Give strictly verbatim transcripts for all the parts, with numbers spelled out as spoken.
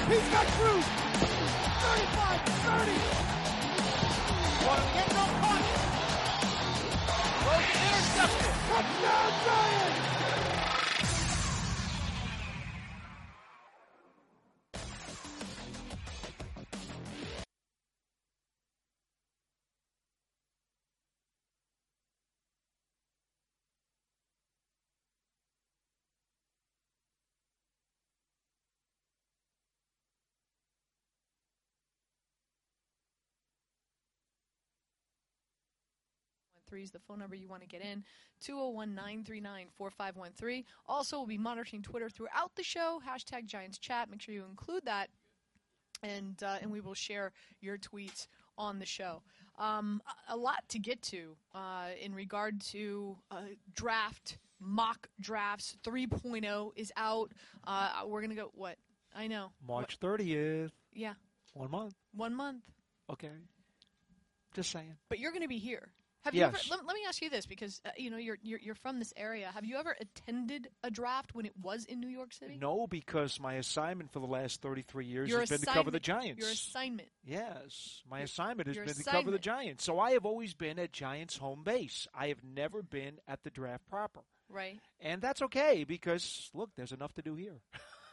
He's got Cruz. thirty-five, thirty. One of the end zone caught. Throws intercepted. Touchdown Giants. Three is the phone number you want to get in. two oh one, nine three nine, four five one three. Also, we'll be monitoring Twitter throughout the show. Hashtag Giants Chat. Make sure you include that, and uh, and we will share your tweets on the show. Um, a, a lot to get to uh, in regard to uh, draft, mock drafts. three point oh is out. Uh, we're going to go, what? I know. March thirtieth. Yeah. One month. One month. Okay. Just saying. But you're going to be here. Have yes. you ever, let, let me ask you this, because uh, you know you're, you're you're from this area. Have you ever attended a draft when it was in New York City? No, because my assignment for the last thirty-three years your has been to cover the Giants. Your assignment. Yes, my assignment has your been assignment. to cover the Giants. So I have always been at Giants home base. I have never been at the draft proper. Right. And that's okay because look, there's enough to do here.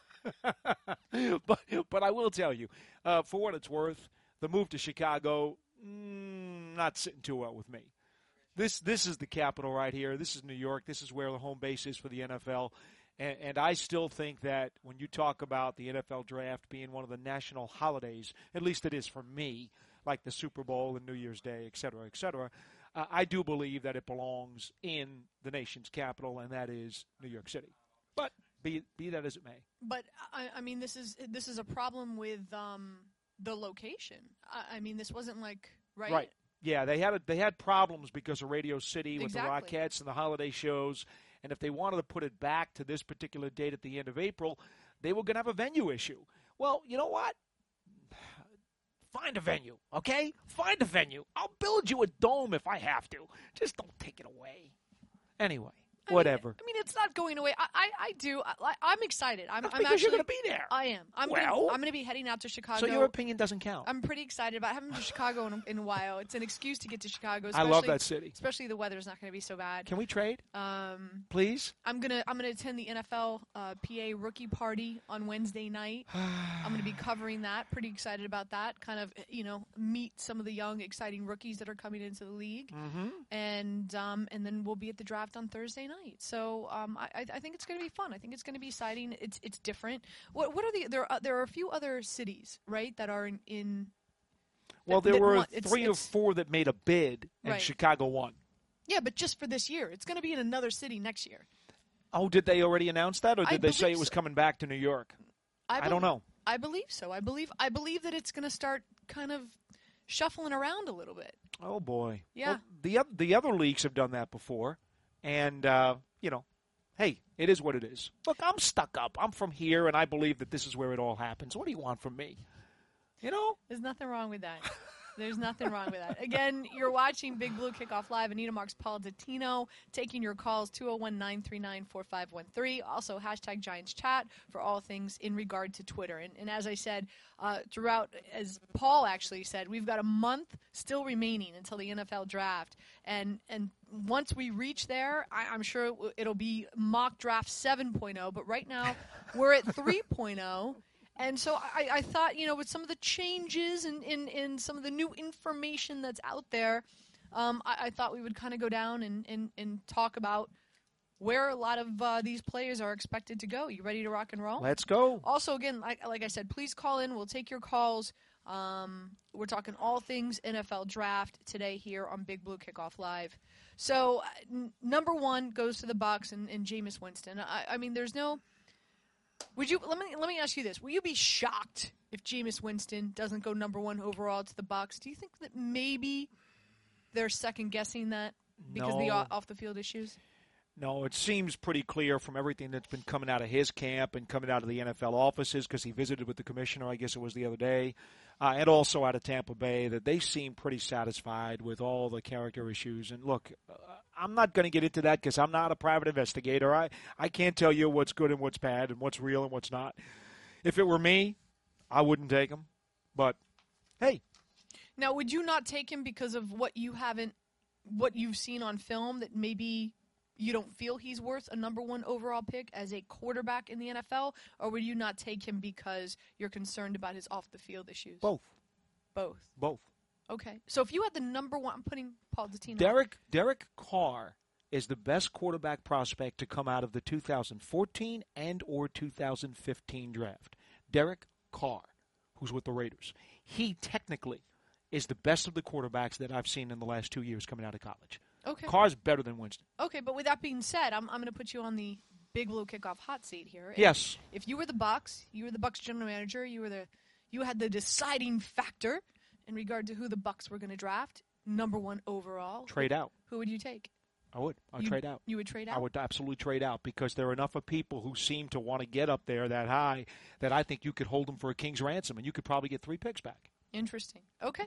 but but I will tell you, uh, for what it's worth, the move to Chicago mm, not sitting too well with me. This this is the capital right here. This is New York. This is where the home base is for the N F L. And, and I still think that when you talk about the N F L draft being one of the national holidays, at least it is for me, like the Super Bowl and New Year's Day, et cetera, et cetera, uh, I do believe that it belongs in the nation's capital, and that is New York City. But be be that as it may. But, I, I mean, this is this is a problem with um, the location. I, I mean, this wasn't like, right? Right. Yeah, they had a, they had problems because of Radio City with exactly. the Rockettes and the holiday shows, and if they wanted to put it back to this particular date at the end of April, they were going to have a venue issue. Well, you know what? Find a venue, okay? Find a venue. I'll build you a dome if I have to. Just don't take it away. Anyway. I Whatever. Mean, I mean, it's not going away. I, I, I do. I, I'm excited. I'm, That's I'm because actually, you're going to be there. I am. I'm well, gonna, I'm going to be heading out to Chicago. So your opinion doesn't count. I'm pretty excited about. I haven't been to Chicago in, in a while. It's an excuse to get to Chicago. I love that city. Especially the weather's not going to be so bad. Can we trade? Um, Please. I'm gonna I'm gonna attend the N F L uh, P A rookie party on Wednesday night. I'm going to be covering that. Pretty excited about that. Kind of you know meet some of the young exciting rookies that are coming into the league, mm-hmm. and um, and then we'll be at the draft on Thursday night. So um, I I think it's going to be fun. I think it's going to be exciting. It's it's different. What what are the there are, there are a few other cities right that are in. in well, that, there that were want, it's, three it's, or four that made a bid, and right. Chicago won. Yeah, but just for this year. It's going to be in another city next year. Oh, did they already announce that, or did I they say it was so. coming back to New York? I, I don't know. I believe so. I believe I believe that it's going to start kind of shuffling around a little bit. Oh boy. Yeah. Well, the the other leagues have done that before, and uh, you know, hey, it is what it is. Look, I'm stuck up. I'm from here, and I believe that this is where it all happens. What do you want from me? You know? There's nothing wrong with that. There's nothing wrong with that. Again, you're watching Big Blue Kickoff Live. Anita Marks, Paul Dottino, taking your calls, two oh one, nine three nine, four five one three. Also, hashtag Giants Chat for all things in regard to Twitter. And, and as I said, uh, throughout, as Paul actually said, we've got a month still remaining until the N F L draft. And and once we reach there, I, I'm sure it'll be mock draft seven point oh. But right now, we're at three point oh. And so I, I thought, you know, with some of the changes and in, in, in some of the new information that's out there, um, I, I thought we would kind of go down and, and, and talk about where a lot of uh, these players are expected to go. You ready to rock and roll? Let's go. Also, again, like, like I said, please call in. We'll take your calls. Um, we're talking all things N F L draft today here on Big Blue Kickoff Live. So uh, n- number one goes to the Bucs and, and Jameis Winston. I, I mean, there's no... Would you let me let me ask you this? Will you be shocked if Jameis Winston doesn't go number one overall to the Bucs? Do you think that maybe they're second guessing that because no. of the off the field issues? No, it seems pretty clear from everything that's been coming out of his camp and coming out of the N F L offices, because he visited with the commissioner, I guess it was the other day, uh, and also out of Tampa Bay, that they seem pretty satisfied with all the character issues. And look, uh, I'm not going to get into that because I'm not a private investigator. I, I can't tell you what's good and what's bad and what's real and what's not. If it were me, I wouldn't take him. But, hey. Now, would you not take him because of what you haven't, what you've seen on film that maybe you don't feel he's worth a number one overall pick as a quarterback in the N F L? Or would you not take him because you're concerned about his off-the-field issues? Both. Both. Both. Okay. So if you had the number one, I'm putting Paul Dottino. Derek, Derek Carr is the best quarterback prospect to come out of the two thousand fourteen and or two thousand fifteen draft. Derek Carr, who's with the Raiders. He technically is the best of the quarterbacks that I've seen in the last two years coming out of college. Okay. Carr's better than Winston. Okay, but with that being said, I'm I'm going to put you on the Big Blue Kickoff hot seat here. If, yes. If you were the Bucs, you were the Bucs general manager, you were the you had the deciding factor in regard to who the Bucs were going to draft, number one overall. Trade who, out. Who would you take? I would. I would you, trade out. You would trade out? I would absolutely trade out because there are enough of people who seem to want to get up there that high that I think you could hold them for a king's ransom and you could probably get three picks back. Interesting. Okay.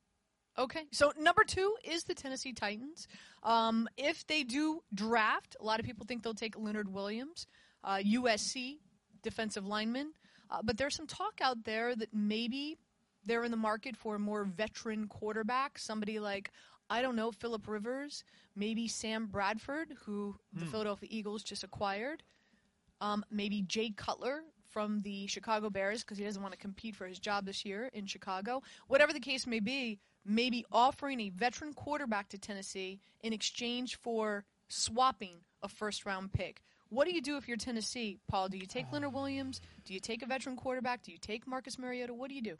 Okay. So number two is the Tennessee Titans. Um, if they do draft, a lot of people think they'll take Leonard Williams, uh, U S C defensive lineman. Uh, but there's some talk out there that maybe they're in the market for a more veteran quarterback, somebody like, I don't know, Phillip Rivers, maybe Sam Bradford, who the Hmm. Philadelphia Eagles just acquired, um, maybe Jay Cutler from the Chicago Bears because he doesn't want to compete for his job this year in Chicago. Whatever the case may be, maybe offering a veteran quarterback to Tennessee in exchange for swapping a first-round pick. What do you do if you're Tennessee, Paul? Do you take Leonard Williams? Do you take a veteran quarterback? Do you take Marcus Mariota? What do you do?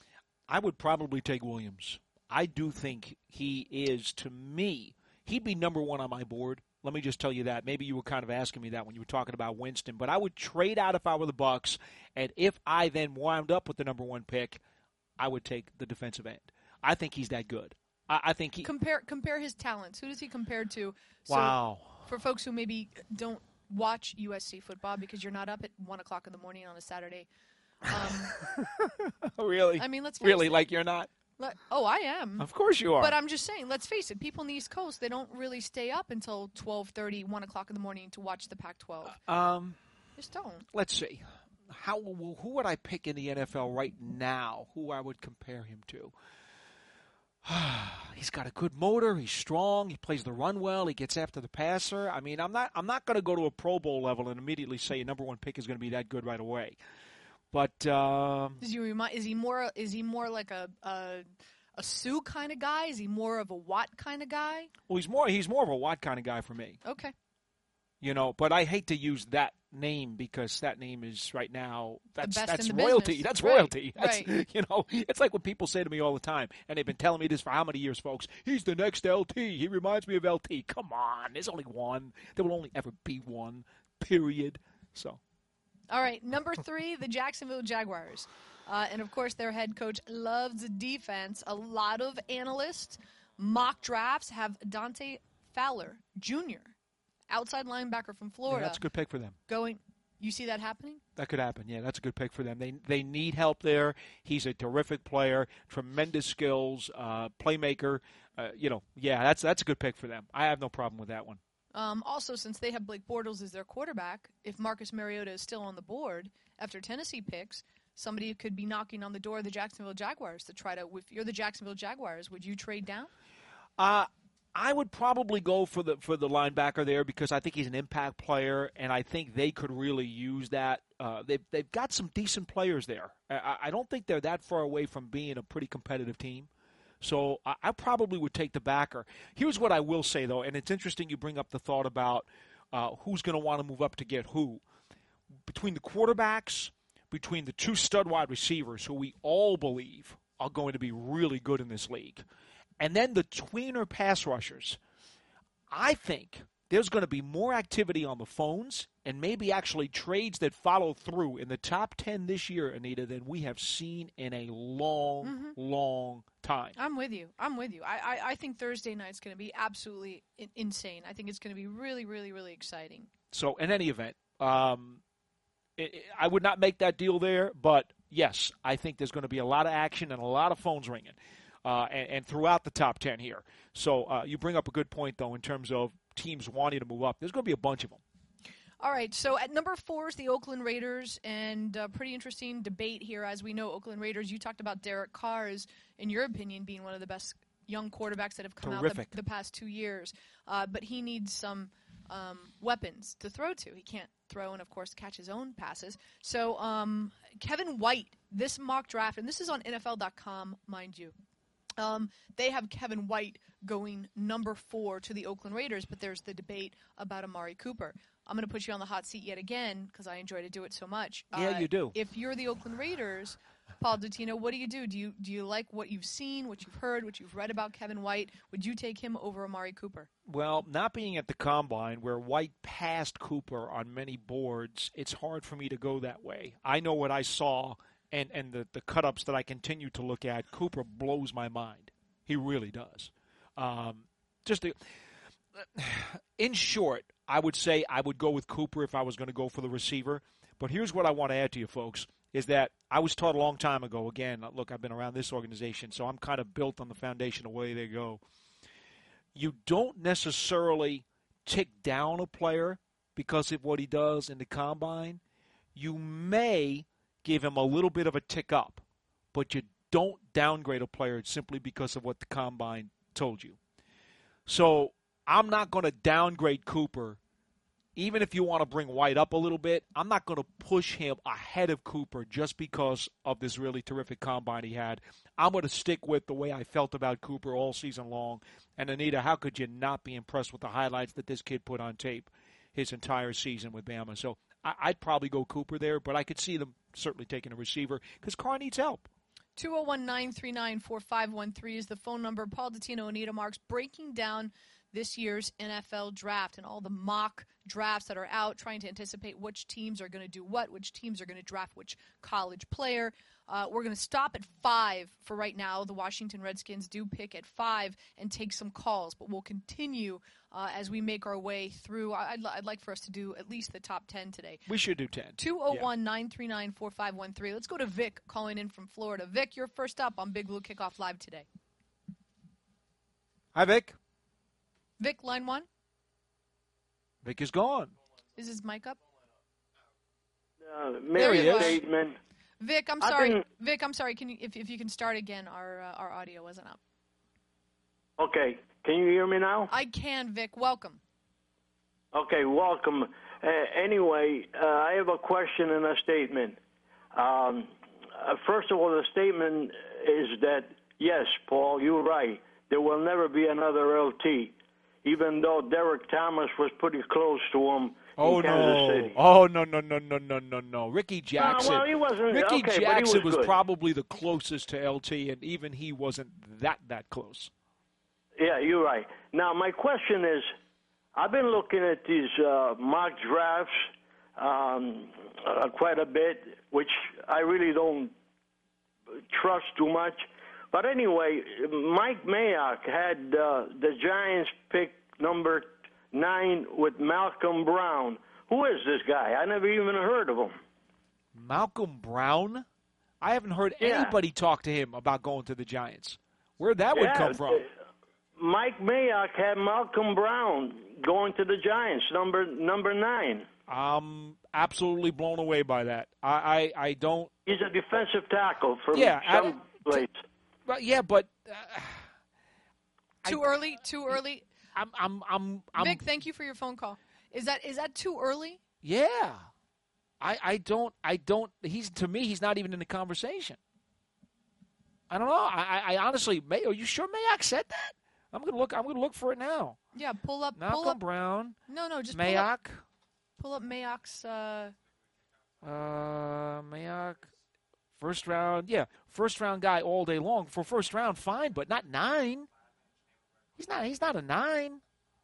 I would probably take Williams. I do think he is, to me, he'd be number one on my board. Let me just tell you that. Maybe you were kind of asking me that when you were talking about Winston. But I would trade out if I were the Bucs, and if I then wound up with the number one pick, I would take the defensive end. I think he's that good. I, I think he compare compare his talents. Who does he compare to? So wow. For folks who maybe don't watch U S C football because you're not up at one o'clock in the morning on a Saturday. Um, really? I mean, let's face really it. like you're not. Let, oh, I am. Of course you are. But I'm just saying, let's face it, people on the East Coast, they don't really stay up until twelve thirty, one o'clock in the morning to watch the Pac twelve. Um, just don't. Let's see. How who would I pick in the N F L right now? Who I would compare him to? He's got a good motor. He's strong. He plays the run well. He gets after the passer. I mean, I'm not. I'm not going to go to a Pro Bowl level and immediately say a number one pick is going to be that good right away. But um, Does he remind? Is he more? Is he more like a a, a Sue kind of guy? Is he more of a Watt kind of guy? well, he's more. He's more of a Watt kind of guy for me. Okay. You know, but I hate to use that name because that name is right now that's best that's in the royalty. business. That's Right, royalty. That's right. you know, it's like what people say to me all the time, and they've been telling me this for how many years, folks? He's the next L T. He reminds me of L T. Come on, there's only one. There will only ever be one. Period. So. All right, number three, the Jacksonville Jaguars. Uh, and, of course, their head coach loves defense. A lot of analysts, mock drafts have Dante Fowler, Junior, outside linebacker from Florida. Yeah, that's a good pick for them. Going, you see that happening? That could happen. Yeah, that's a good pick for them. They they need help there. He's a terrific player, tremendous skills, uh, playmaker. Uh, you know, yeah, that's that's a good pick for them. I have no problem with that one. Um, also, since they have Blake Bortles as their quarterback, if Marcus Mariota is still on the board after Tennessee picks, somebody could be knocking on the door of the Jacksonville Jaguars to try to, if you're the Jacksonville Jaguars, would you trade down? Uh, I would probably go for the for the linebacker there because I think he's an impact player, and I think they could really use that. Uh, they've, they've got some decent players there. I, I don't think they're that far away from being a pretty competitive team. So I, I probably would take the backer. Here's what I will say, though, and it's interesting you bring up the thought about uh, who's going to want to move up to get who. Between the quarterbacks, between the two stud wide receivers, who we all believe are going to be really good in this league, and then the tweener pass rushers, I think there's going to be more activity on the phones and maybe actually trades that follow through in the top ten this year, Anita, than we have seen in a long, Mm-hmm. long time. I'm with you. I'm with you. I, I, I think Thursday night's going to be absolutely in- insane. I think it's going to be really, really, really exciting. So in any event, um, it, it- I would not make that deal there, but yes, I think there's going to be a lot of action and a lot of phones ringing. Uh, and, and throughout the top ten here. So uh, you bring up a good point, though, in terms of teams wanting to move up. There's going to be a bunch of them. All right, so at number four is the Oakland Raiders, and uh, pretty interesting debate here. As we know, Oakland Raiders, you talked about Derek Carr as, in your opinion, being one of the best young quarterbacks that have come Terrific. out the, the past two years. Uh, but he needs some um, weapons to throw to. He can't throw and, of course, catch his own passes. So um, Kevin White, this mock draft, and this is on N F L dot com, mind you, Um, they have Kevin White going number four to the Oakland Raiders, but there's the debate about Amari Cooper. I'm going to put you on the hot seat yet again because I enjoy to do it so much. Yeah, uh, you do. If you're the Oakland Raiders, Paul Dottino, what do you do? Do you do you like what you've seen, what you've heard, what you've read about Kevin White? Would you take him over Amari Cooper? Well, not being at the Combine where White passed Cooper on many boards, it's hard for me to go that way. I know what I saw, and, and the, the cut-ups that I continue to look at. Cooper blows my mind. He really does. Um, just to, in short, I would say I would go with Cooper if I was going to go for the receiver. But here's what I want to add to you folks, is that I was taught a long time ago, again, look, I've been around this organization, so I'm kind of built on the foundation of where they go. You don't necessarily tick down a player because of what he does in the Combine. You may give him a little bit of a tick up, but you don't downgrade a player simply because of what the Combine told you. So I'm not going to downgrade Cooper. Even if you want to bring White up a little bit, I'm not going to push him ahead of Cooper just because of this really terrific Combine he had. I'm going to stick with the way I felt about Cooper all season long. And, Anita, how could you not be impressed with the highlights that this kid put on tape his entire season with Bama? So I, I'd probably go Cooper there, but I could see them certainly taking a receiver because Carr needs help. two oh one, nine three nine, four five one three is the phone number. Paul Dottino, Anita Marks, breaking down this year's N F L draft and all the mock drafts that are out, trying to anticipate which teams are going to do what, which teams are going to draft which college player. Uh, we're going to stop at five for right now. The Washington Redskins do pick at five and take some calls, but we'll continue uh, as we make our way through. I'd, I'd like for us to do at least the top ten today. We should do ten. two oh one, nine three nine, four five one three. Let's go to Vic calling in from Florida. Vic, you're first up on Big Blue Kickoff Live today. Hi, Vic. Vic, line one. Vic is gone. Is his mic up? Uh, There make you a are. statement. Vic, I'm I sorry. can- Vic, I'm sorry. Can you, if if you can start again? Our uh, our audio wasn't up. Okay, can you hear me now? I can, Vic. Welcome. Okay, welcome. Uh, anyway, uh, I have a question and a statement. Um, uh, first of all, the statement is that, yes, Paul, you're right. There will never be another L T, even though Derek Thomas was pretty close to him Oh, in Kansas no. City. Oh, no, no, no, no, no, no, no. Ricky Jackson. well, he wasn't- Ricky okay, but he Jackson was was good. probably the closest to L T, and even he wasn't that, that close. Yeah, you're right. Now, my question is, I've been looking at these uh, mock drafts um, uh, quite a bit, which I really don't trust too much. But anyway, Mike Mayock had uh, the Giants pick number nine with Malcolm Brown. Who is this guy? I never even heard of him. Malcolm Brown? I haven't heard Yeah. anybody talk to him about going to the Giants. Where that would Yeah, come from? uh, Mike Mayock had Malcolm Brown going to the Giants, number number nine. I'm absolutely blown away by that. I, I, I don't. He's a defensive tackle from Yeah, I- some place. But yeah, but uh, Too early. Too early. I'm, I'm, I'm, I'm. Vic, thank you for your phone call. Is that is that too early? Yeah, I, I don't, I don't. He's to me, he's not even in the conversation. I don't know. I, I, I honestly, May, are you sure Mayock said that? I'm gonna look. I'm gonna look for it now. Yeah. Pull up. Malcolm pull up. Brown, No, no. Just pull up, Mayock, pull up Mayock's. Uh, uh, Mayock, first round. Yeah, first round guy all day long. For first round, fine, but not nine. He's not. He's not a nine.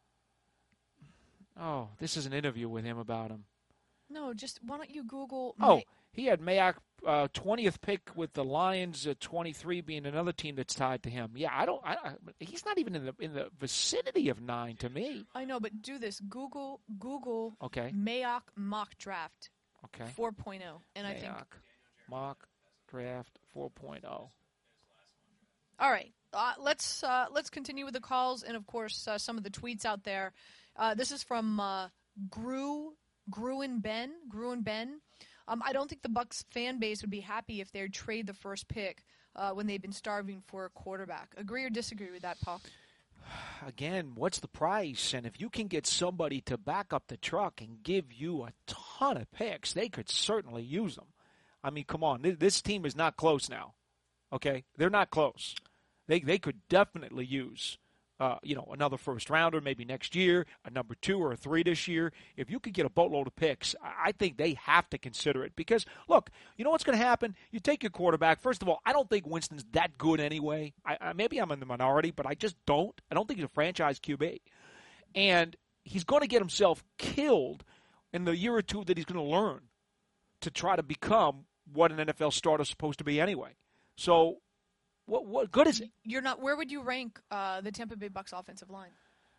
Oh, this is an interview with him about him. no, just why don't you Google? Oh, May- he had Mayock uh, twentieth pick with the Lions, uh, twenty-three being another team that's tied to him. Yeah, I don't. I, I, he's not even in the in the vicinity of nine to me. I know, but do this. Google Google Okay. Mayock mock draft Okay. four point oh, and I think. Mayock mock draft four point oh. All right, uh, let's uh, let's continue with the calls and of course uh, some of the tweets out there. Uh, this is from uh, Gru Gruen Ben. Gruen Ben. Um, I don't think the Bucs fan base would be happy if they'd trade the first pick uh, when they've been starving for a quarterback. Agree or disagree with that, Paul? Again, what's the price? And if you can get somebody to back up the truck and give you a ton of picks, they could certainly use them. I mean, come on. This team is not close now. Okay? They're not close. They they could definitely use, uh, you know, another first rounder maybe next year, a number two or a three this year. If you could get a boatload of picks, I think they have to consider it. Because, look, you know what's going to happen? You take your quarterback. First of all, I don't think Winston's that good anyway. I, I, maybe I'm in the minority, but I just don't. I don't think he's a franchise Q B. And he's going to get himself killed in the year or two that he's going to learn to try to become what an N F L starter is supposed to be anyway. So, what what good is it? You're not. Where would you rank uh, the Tampa Bay Bucs offensive line?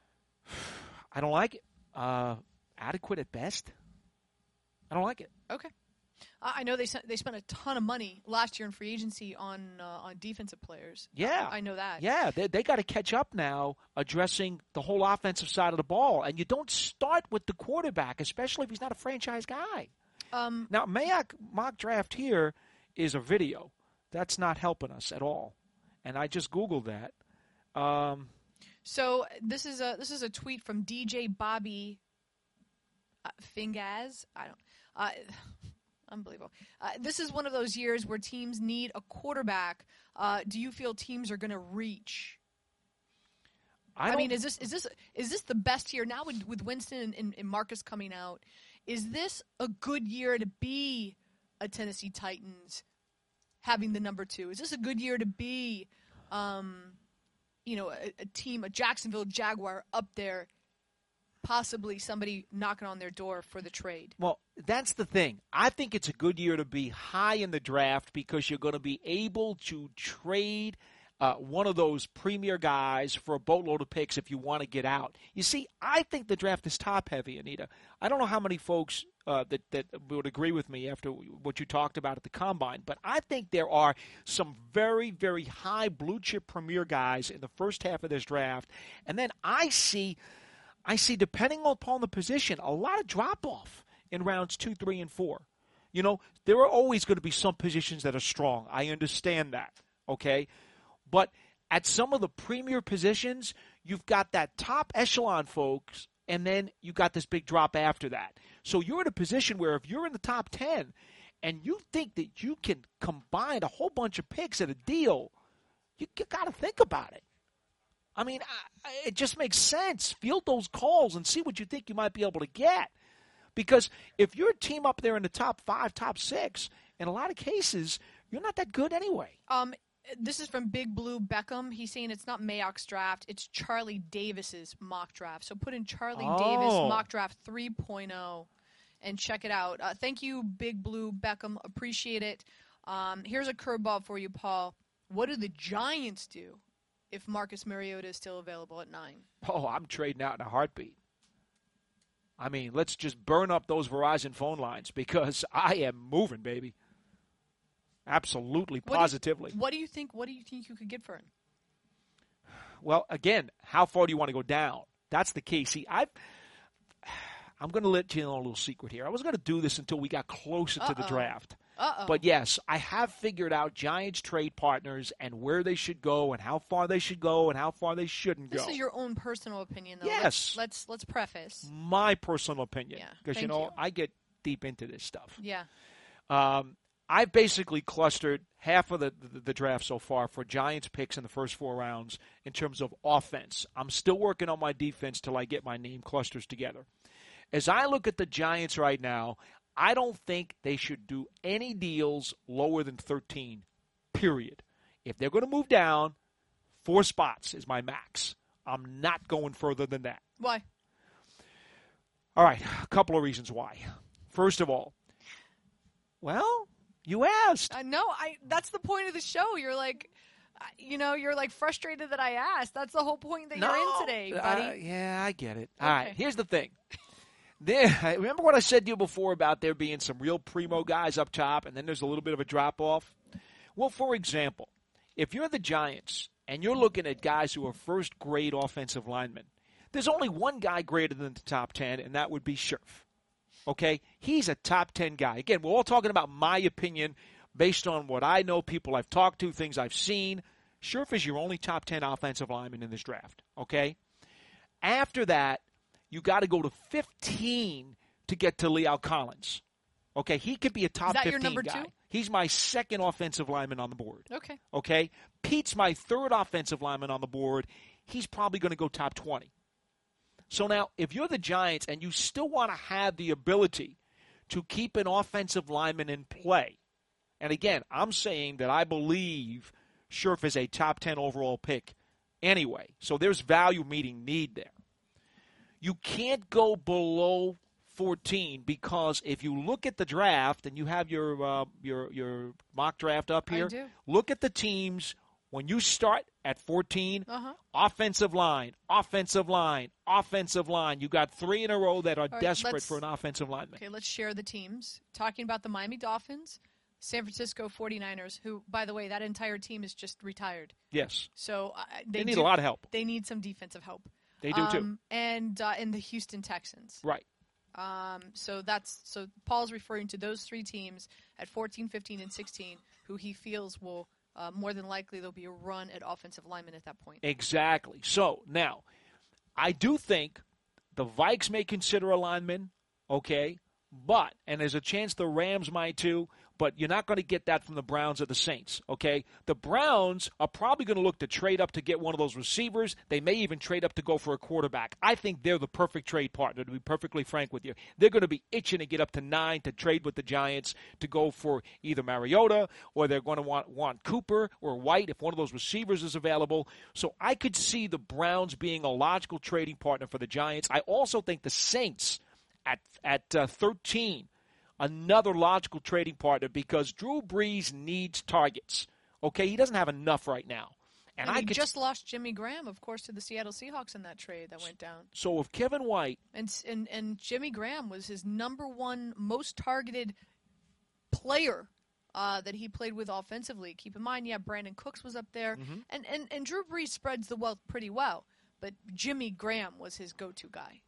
I don't like it. Uh, adequate at best. I don't like it. Okay. Uh, I know they sent, they spent a ton of money last year in free agency on uh, on defensive players. Yeah, I know that. Yeah, they they got to catch up now, addressing the whole offensive side of the ball, and you don't start with the quarterback, especially if he's not a franchise guy. Um, now, Mayock mock draft here is a video. That's not helping us at all. And I just Googled that. Um, so this is a this is a tweet from D J Bobby uh, Fingaz. I don't. Uh, unbelievable. Uh, this is one of those years where teams need a quarterback. Uh, do you feel teams are going to reach? I, I mean, is this is this is this the best year now with, with Winston and, and Marcus coming out? Is this a good year to be a Tennessee Titans having the number two? Is this a good year to be, um, you know, a, a team, a Jacksonville Jaguar up there, possibly somebody knocking on their door for the trade? Well, that's the thing. I think it's a good year to be high in the draft because you're going to be able to trade uh, one of those premier guys for a boatload of picks if you want to get out. You see, I think the draft is top-heavy, Anita. I don't know how many folks uh, that, that would agree with me after what you talked about at the Combine, but I think there are some very, very high blue-chip premier guys in the first half of this draft. And then I see, I see, depending upon the position, a lot of drop-off in rounds two, three, and four. You know, there are always going to be some positions that are strong. I understand that, okay? But at some of the premier positions, you've got that top echelon folks, and then you got this big drop after that. So you're in a position where if you're in the top ten and you think that you can combine a whole bunch of picks at a deal, you got to think about it. I mean, I, it just makes sense. Field those calls and see what you think you might be able to get. Because if you're a team up there in the top five, top six, in a lot of cases, you're not that good anyway. Um. This is from Big Blue Beckham. He's saying it's not Mayock's draft, it's Charlie Davis's mock draft. So put in Charlie oh. Davis mock draft three point oh and check it out. Uh, thank you, Big Blue Beckham. Appreciate it. Um, here's a curveball for you, Paul. What do the Giants do if Marcus Mariota is still available at nine? Oh, I'm trading out in a heartbeat. I mean, let's just burn up those Verizon phone lines because I am moving, baby. Absolutely, positively. What do, you, what do you think? What do you think you could get for him? Well, again, how far do you want to go down? That's the key. See, I've, I'm going to let you know a little secret here. I was going to do this until we got closer Uh-oh. to the draft. Uh-oh. But yes, I have figured out Giants trade partners and where they should go and how far they should go and how far they shouldn't This go. is your own personal opinion, though. Yes. Let's let's, let's preface. My personal opinion. Yeah, Because, you thank know, you. I get deep into this stuff. Yeah. Um, I've basically clustered half of the, the, the draft so far for Giants picks in the first four rounds in terms of offense. I'm still working on my defense till I get my name clusters together. As I look at the Giants right now, I don't think they should do any deals lower than thirteen, period. If they're going to move down, four spots is my max. I'm not going further than that. Why? All right, a couple of reasons why. First of all, well, you asked. I know. I. That's the point of the show. You're like, uh, you know, you're like frustrated that I asked. That's the whole point that no, you're in today, buddy. Uh, yeah, I get it. Okay. All right, here's the thing. There, remember what I said to you before about there being some real primo guys up top, and then there's a little bit of a drop-off? Well, for example, if you're the Giants and you're looking at guys who are first-grade offensive linemen, there's only one guy greater than the top ten, and that would be Scherf. Okay? He's a top ten guy. Again, we're all talking about my opinion based on what I know, people I've talked to, things I've seen. Scherf is your only top ten offensive lineman in this draft. Okay? After that, you got to go to fifteen to get to La'el Collins. Okay? He could be a top Is that fifteen your number guy. two? He's my second offensive lineman on the board. Okay. Okay? Pete's my third offensive lineman on the board. He's probably going to go top twenty. So now, if you're the Giants and you still want to have the ability to keep an offensive lineman in play, and again, I'm saying that I believe Scherf is a top ten overall pick anyway, so there's value meeting need there. You can't go below fourteen because if you look at the draft and you have your uh, your your mock draft up here, I do. Look at the teams when you start at fourteen. Uh-huh. Offensive line, offensive line, offensive line. You got three in a row that are right, desperate let's- for an offensive lineman. Okay, let's share the teams. Talking about the Miami Dolphins, San Francisco forty-niners, who, by the way, that entire team is just retired. Yes, So uh, they, they need do, a lot of help. They need some defensive help. They do too. Um, and uh, and the Houston Texans. Right. Um, so that's so Paul's referring to those three teams at fourteen, fifteen, and sixteen, who he feels will uh, more than likely there'll be a run at offensive linemen at that point. Exactly. So now, I do think the Vikes may consider a lineman, okay, but, and there's a chance the Rams might too, but you're not going to get that from the Browns or the Saints, okay? The Browns are probably going to look to trade up to get one of those receivers. They may even trade up to go for a quarterback. I think they're the perfect trade partner, to be perfectly frank with you. They're going to be itching to get up to nine to trade with the Giants to go for either Mariota or they're going to want, want Cooper or White if one of those receivers is available. So I could see the Browns being a logical trading partner for the Giants. I also think the Saints at, at uh, thirteen, another logical trading partner because Drew Brees needs targets. Okay, he doesn't have enough right now. And, And I he could, just lost Jimmy Graham, of course, to the Seattle Seahawks in that trade that went down. so if Kevin White, And and and Jimmy Graham was his number one most targeted player uh, that he played with offensively. Keep in mind, yeah, Brandon Cooks was up there, Mm-hmm. and, and and Drew Brees spreads the wealth pretty well, but Jimmy Graham was his go-to guy.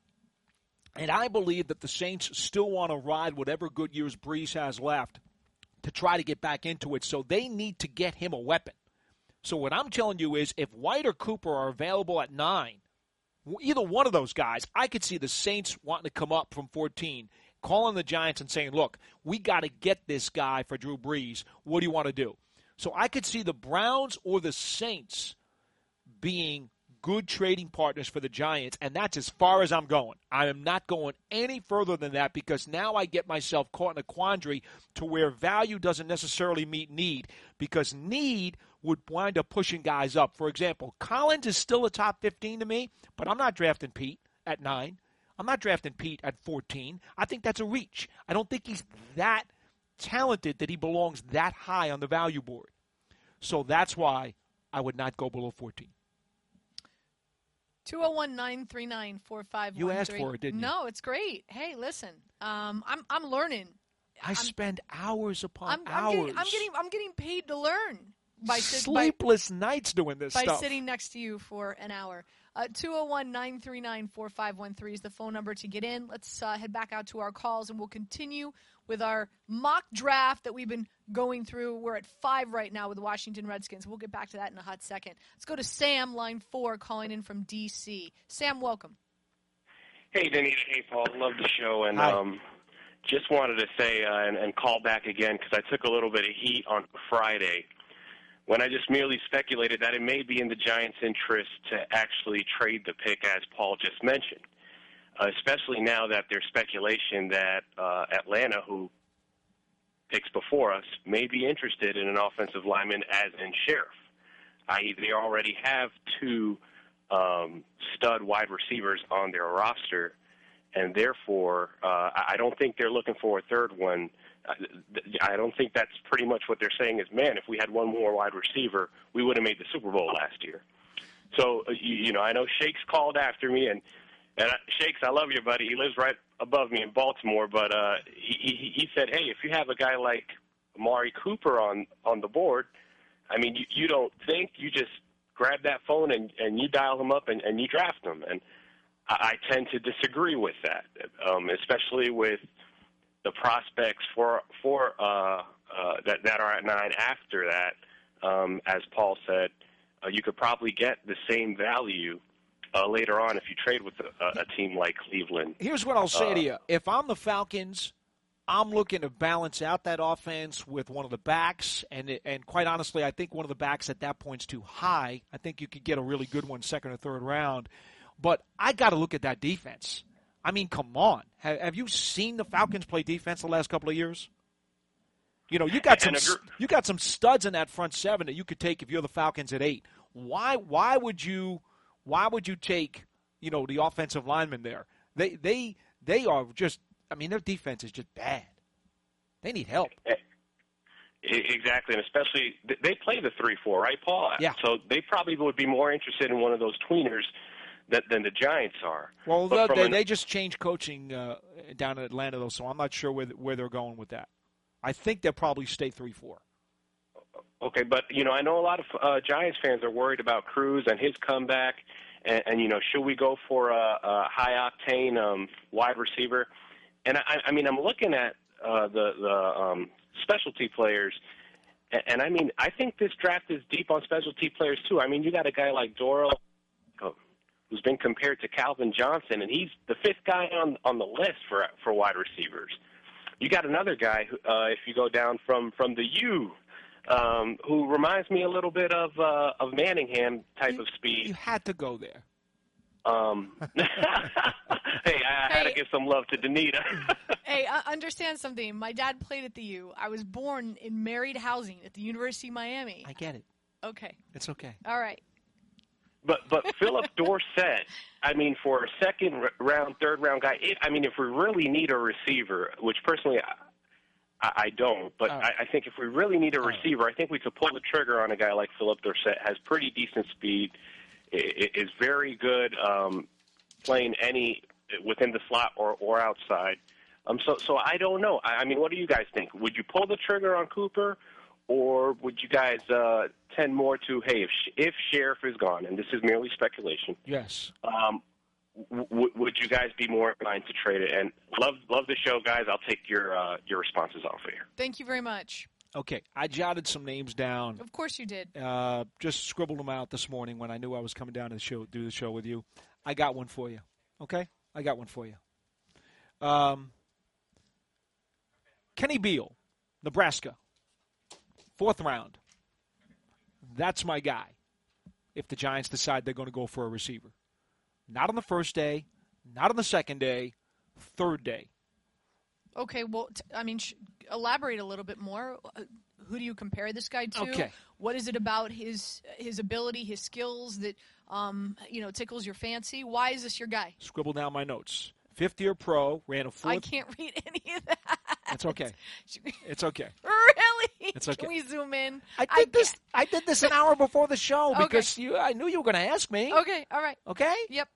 and I believe that the Saints still want to ride whatever good years Brees has left to try to get back into it, so they need to get him a weapon. So what I'm telling you is if White or Cooper are available at nine, either one of those guys, I could see the Saints wanting to come up from fourteen, calling the Giants and saying, look, we got to get this guy for Drew Brees. What do you want to do? So I could see the Browns or the Saints being good trading partners for the Giants, and that's as far as I'm going. I am not going any further than that because now I get myself caught in a quandary to where value doesn't necessarily meet need because need would wind up pushing guys up. For example, Collins is still a top fifteen to me, but I'm not drafting Pete at nine. I'm not drafting Pete at fourteen. I think that's a reach. I don't think he's that talented that he belongs that high on the value board. So that's why I would not go below fourteen. two oh one, nine three nine, four five one three. You asked for it, didn't you? No, it's great. Hey, listen, um, I'm I'm learning. I spend hours upon I'm, I'm hours. getting I'm getting I'm getting paid to learn by sit, by, sleepless nights doing this by stuff. sitting next to you for an hour. Uh, two oh one, nine three nine, four five one three is the phone number to get in. Let's uh, head back out to our calls, and we'll continue with our mock draft that we've been going through. We're at five right now with the Washington Redskins. We'll get back to that in a hot second. Let's go to Sam, line four, calling in from D C. Sam, welcome. Hey, Danita. Hey, Paul. Love the show. And Hi. um, just wanted to say uh, and, and call back again because I took a little bit of heat on Friday when I just merely speculated that it may be in the Giants' interest to actually trade the pick, as Paul just mentioned, uh, especially now that there's speculation that uh, Atlanta, who picks before us, may be interested in an offensive lineman as in Sheriff, that is they already have two um, stud wide receivers on their roster, and therefore uh, I don't think they're looking for a third one. I don't think that's pretty much what they're saying is, man, if we had one more wide receiver, we would have made the Super Bowl last year. So, you, you know, I know Shakes called after me, and, and I, Shakes, I love you, buddy. He lives right above me in Baltimore, but uh, he, he, he said, hey, if you have a guy like Amari Cooper on, on the board, I mean, you, you don't think, you just grab that phone and, and you dial him up and, and you draft him. And I, I tend to disagree with that, um, especially with the prospects for for uh, uh, that that are at nine after that. Um, as Paul said, uh, you could probably get the same value uh, later on if you trade with a, a team like Cleveland. Here's what I'll say uh, to you: if I'm the Falcons, I'm looking to balance out that offense with one of the backs, and and quite honestly, I think one of the backs at that point's too high. I think you could get a really good one second or third round, but I got to look at that defense. I mean, come on. Have, have you seen the Falcons play defense the last couple of years? You know, you got some you got some studs in that front seven that you could take if you're the Falcons at eight. Why why would you why would you take, you know, the offensive linemen there? They they they are just I mean, their defense is just bad. They need help. Exactly, and especially they play the three four, right, Paul? Yeah. So they probably would be more interested in one of those tweeners than, than the Giants are. Well, they, an, they just changed coaching uh, down in Atlanta, though, so I'm not sure where where they're going with that. I think they'll probably stay three four. Okay, but, you know, I know a lot of uh, Giants fans are worried about Cruz and his comeback, and, and you know, should we go for a, a high-octane um, wide receiver? And, I, I mean, I'm looking at uh, the, the um, specialty players, and, and, I mean, I think this draft is deep on specialty players, too. I mean, you got a guy like Dorrell, who's been compared to Calvin Johnson, and he's the fifth guy on on the list for for wide receivers. You got another guy, uh, if you go down from, from the U, um, who reminds me a little bit of uh, of Manningham type you, of speed. You had to go there. Um, hey, I had hey, to give some love to Danita. Hey, uh, understand something. My dad played at the U. I was born in married housing at the University of Miami. I get it. Okay. It's okay. All right. But but Philip Dorsett, I mean, for a second round, third round guy, it, I mean, if we really need a receiver, which personally I, I don't, but right. I, I think if we really need a All receiver, right. I think we could pull the trigger on a guy like Philip Dorsett. Has pretty decent speed, is very good um, playing any within the slot or or outside. Um, so so I don't know. I, I mean, what do you guys think? Would you pull the trigger on Cooper? Or would you guys uh, tend more to, hey, if if Sheriff is gone, and this is merely speculation, yes, um, w- would you guys be more inclined to trade it? And love love the show, guys. I'll take your uh, your responses off of here. Thank you very much. Okay, I jotted some names down. Of course you did. Uh, just scribbled them out this morning when I knew I was coming down to the show, do the show with you. I got one for you. Okay, I got one for you. Um, Kenny Beal, Nebraska. Fourth round. That's my guy if the Giants decide they're going to go for a receiver. Not on the first day, not on the second day, third day. Okay, well, t- I mean, sh- elaborate a little bit more. Uh, who do you compare this guy to? Okay. What is it about his his ability, his skills that, um, you know, tickles your fancy? Why is this your guy? Scribble down my notes. Fifth-year pro, ran a fourth. I can't read any of that. It's okay. It's okay. Really? It's okay. Can we zoom in? I did I this. can't. I did this an hour before the show Okay. because you. I knew you were going to ask me. Okay, all right. Okay. Yep.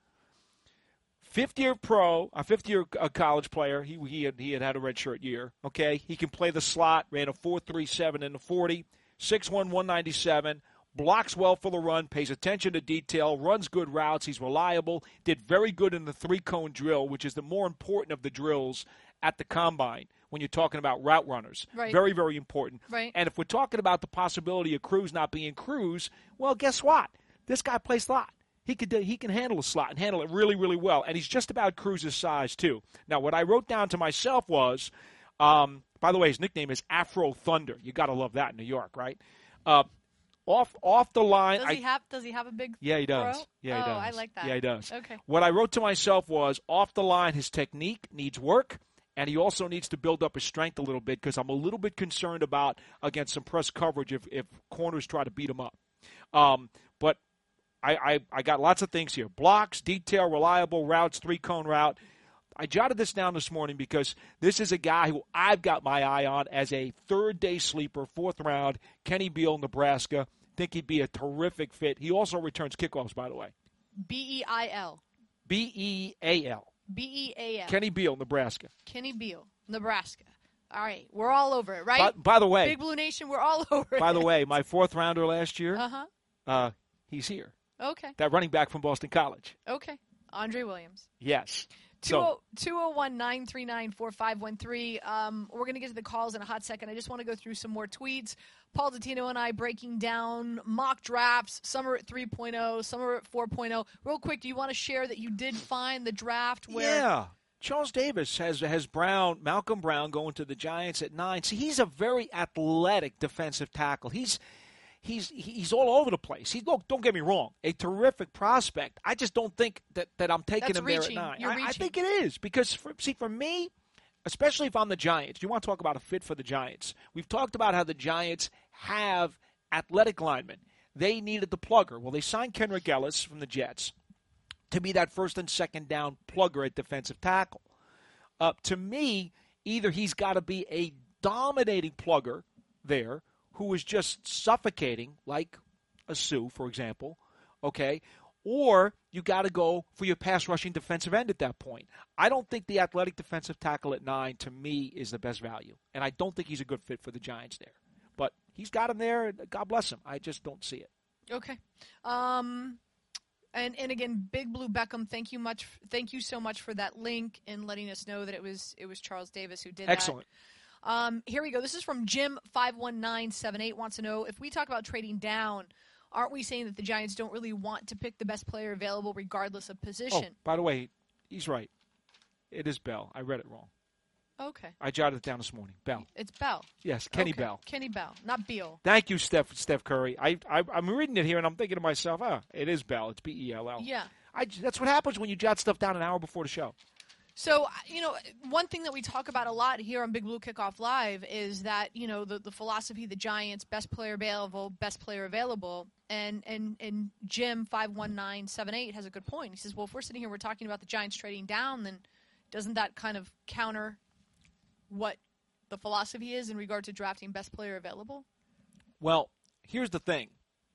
Fifth-year pro, a fifth-year uh, college player. He he had he had had a redshirt year. Okay, he can play the slot. Ran a four three seven in the forty. six one, one ninety-seven. Blocks well for the run. Pays attention to detail. Runs good routes. He's reliable. Did very good in the three-cone drill, which is the more important of the drills at the combine when you're talking about route runners. Right. Very, very important. Right. And if we're talking about the possibility of Cruz not being Cruz, well, guess what? This guy plays slot. He could he can handle a slot and handle it really, really well. And he's just about Cruz's size, too. Now, what I wrote down to myself was, um, by the way, his nickname is Afro Thunder. You got to love that in New York, right? Uh, off off the line. Does he I, have Does he have a big? Yeah, he does. throw? Yeah, he oh, does. I like that. Yeah, he does. Okay. What I wrote to myself was, off the line, his technique needs work, and he also needs to build up his strength a little bit because I'm a little bit concerned about against some press coverage if, if corners try to beat him up. Um, but I, I, I got lots of things here. Blocks, detail, reliable routes, three-cone route. I jotted this down this morning because this is a guy who I've got my eye on as a third-day sleeper, fourth round, Kenny Beal, Nebraska. Think he'd be a terrific fit. He also returns kickoffs, by the way. B E I L. B E A L. B E A L. Kenny Beal, Nebraska. Kenny Beal, Nebraska. All right, we're all over it, right? By, by the way, Big Blue Nation, we're all over it. by the way, my fourth rounder last year, Uh-huh. uh, he's here. Okay. That running back from Boston College. Okay. Andre Williams. Yes. So, two oh one, nine three nine, four five one three. Um, we're going to get to the calls in a hot second. I just want to go through some more tweets. Paul Dottino and I breaking down mock drafts. Some are at three point oh, some are at four point oh. Real quick, do you want to share that you did find the draft where... Yeah. Charles Davis has has Brown, Malcolm Brown going to the Giants at nine. See, he's a very athletic defensive tackle. He's he's he's all over the place. He's look, don't get me wrong, a terrific prospect. I just don't think that, that I'm taking That's him reaching. there at nine. You're I, I reaching. think it is because for, see for me, especially if I'm the Giants, you want to talk about a fit for the Giants. We've talked about how the Giants have athletic linemen. They needed the plugger. Well, they signed Kenrick Ellis from the Jets to be that first and second down plugger at defensive tackle. Uh, to me, either he's got to be a dominating plugger there who is just suffocating, like a Sue, for example, okay, or you got to go for your pass-rushing defensive end at that point. I don't think the athletic defensive tackle at nine, to me, is the best value, and I don't think he's a good fit for the Giants there. But he's got him there, and God bless him. I just don't see it. Okay. Um... And and again, Big Blue Beckham, thank you much. Thank you so much for that link and letting us know that it was it was Charles Davis who did Excellent. that. Um, here we go. This is from Jim five one nine seven eight. Wants to know if we talk about trading down, aren't we saying that the Giants don't really want to pick the best player available regardless of position? Oh, by the way, he's right. It is Bell. I read it wrong. Okay. I jotted it down this morning. Bell. It's Bell. Yes, Kenny okay. Bell. Kenny Bell, not Beal. Thank you, Steph Steph Curry. I, I, I'm reading it here, and I'm thinking to myself, oh, it is Bell. It's B E L L. Yeah. I, that's what happens when you jot stuff down an hour before the show. So, you know, one thing that we talk about a lot here on Big Blue Kickoff Live is that, you know, the, the philosophy, the Giants, best player available, best player available. And, and, and Jim five one nine seven eight has a good point. He says, well, if we're sitting here, we're talking about the Giants trading down, then doesn't that kind of counter what the philosophy is in regard to drafting best player available? Well, here's the thing.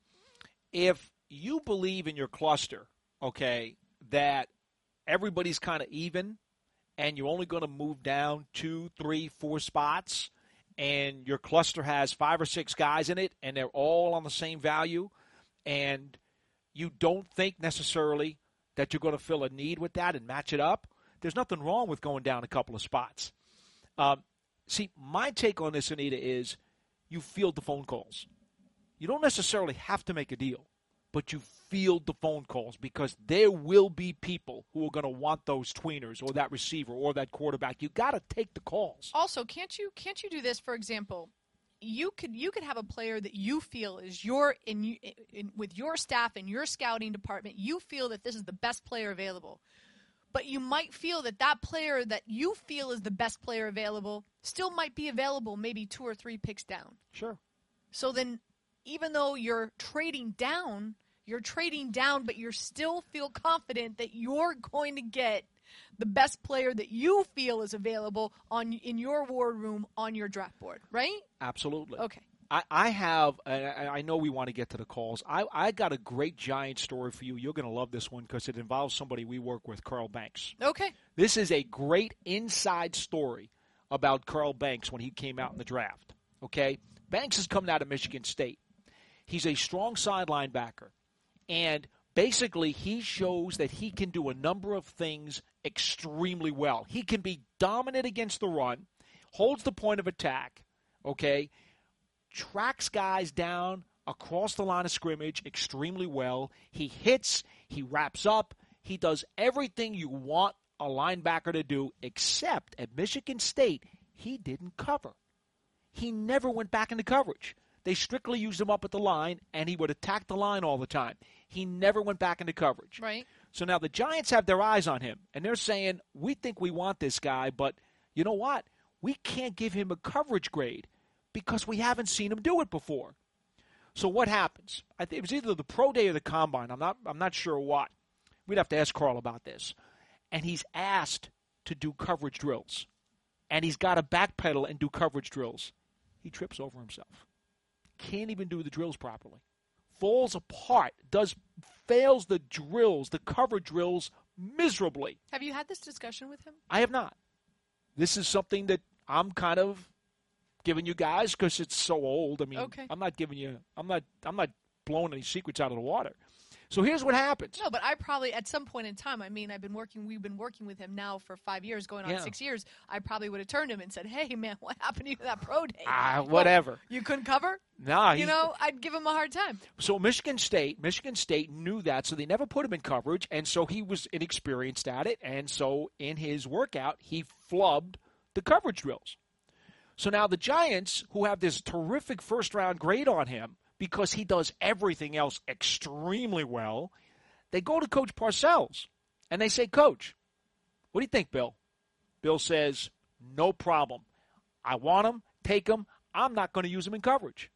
If you believe in your cluster, okay, that everybody's kind of even and you're only going to move down two, three, four spots and your cluster has five or six guys in it and they're all on the same value and you don't think necessarily that you're going to fill a need with that and match it up, there's nothing wrong with going down a couple of spots. Um, see, my take on this, Anita, is you field the phone calls. You don't necessarily have to make a deal, but you field the phone calls because there will be people who are going to want those tweeners or that receiver or that quarterback. You got to take the calls. Also, can't you can't you do this? For example, you could you could have a player that you feel is your in, in with your staff and your scouting department. You feel that this is the best player available. But you might feel that that player that you feel is the best player available still might be available maybe two or three picks down. Sure. So then even though you're trading down, you're trading down, but you still feel confident that you're going to get the best player that you feel is available on in your war room on your draft board, right? Absolutely. Okay. I, I have, and I, I know we want to get to the calls. I, I got a great Giant story for you. You're going to love this one because it involves somebody we work with, Carl Banks. Okay. This is a great inside story about Carl Banks when he came out in the draft. Okay? Banks is coming out of Michigan State. He's a strong side linebacker. And basically he shows that he can do a number of things extremely well. He can be dominant against the run, holds the point of attack, okay, tracks guys down across the line of scrimmage extremely well. He hits, he wraps up, he does everything you want a linebacker to do, except at Michigan State, he didn't cover. He never went back into coverage. They strictly used him up at the line, and he would attack the line all the time. He never went back into coverage. Right. So now the Giants have their eyes on him, and they're saying, we think we want this guy, but you know what? We can't give him a coverage grade because we haven't seen him do it before. So what happens? I think it was either the pro day or the combine. I'm not I'm not sure what. We'd have to ask Carl about this. And he's asked to do coverage drills. And he's got to backpedal and do coverage drills. He trips over himself. Can't even do the drills properly. Falls apart. Does fails the drills, the cover drills, miserably. Have you had this discussion with him? I have not. This is something that I'm kind of giving you guys because it's so old. I mean, okay. I'm not giving you. I'm not. I'm not blowing any secrets out of the water. So here's what happens. No, but I probably, at some point in time, I mean, I've been working, we've been working with him now for five years, going on Yeah. six years. I probably would have turned him and said, hey, man, what happened to you at that pro day? Ah, Well, whatever. you couldn't cover? Nah, You he's- know, I'd give him a hard time. So Michigan State, Michigan State knew that, so they never put him in coverage, and so he was inexperienced at it, and so in his workout, he flubbed the coverage drills. So now the Giants, who have this terrific first-round grade on him because he does everything else extremely well, they go to Coach Parcells, and they say, Coach, what do you think, Bill? Bill says, no problem. I want him, take him. I'm not going to use him in coverage.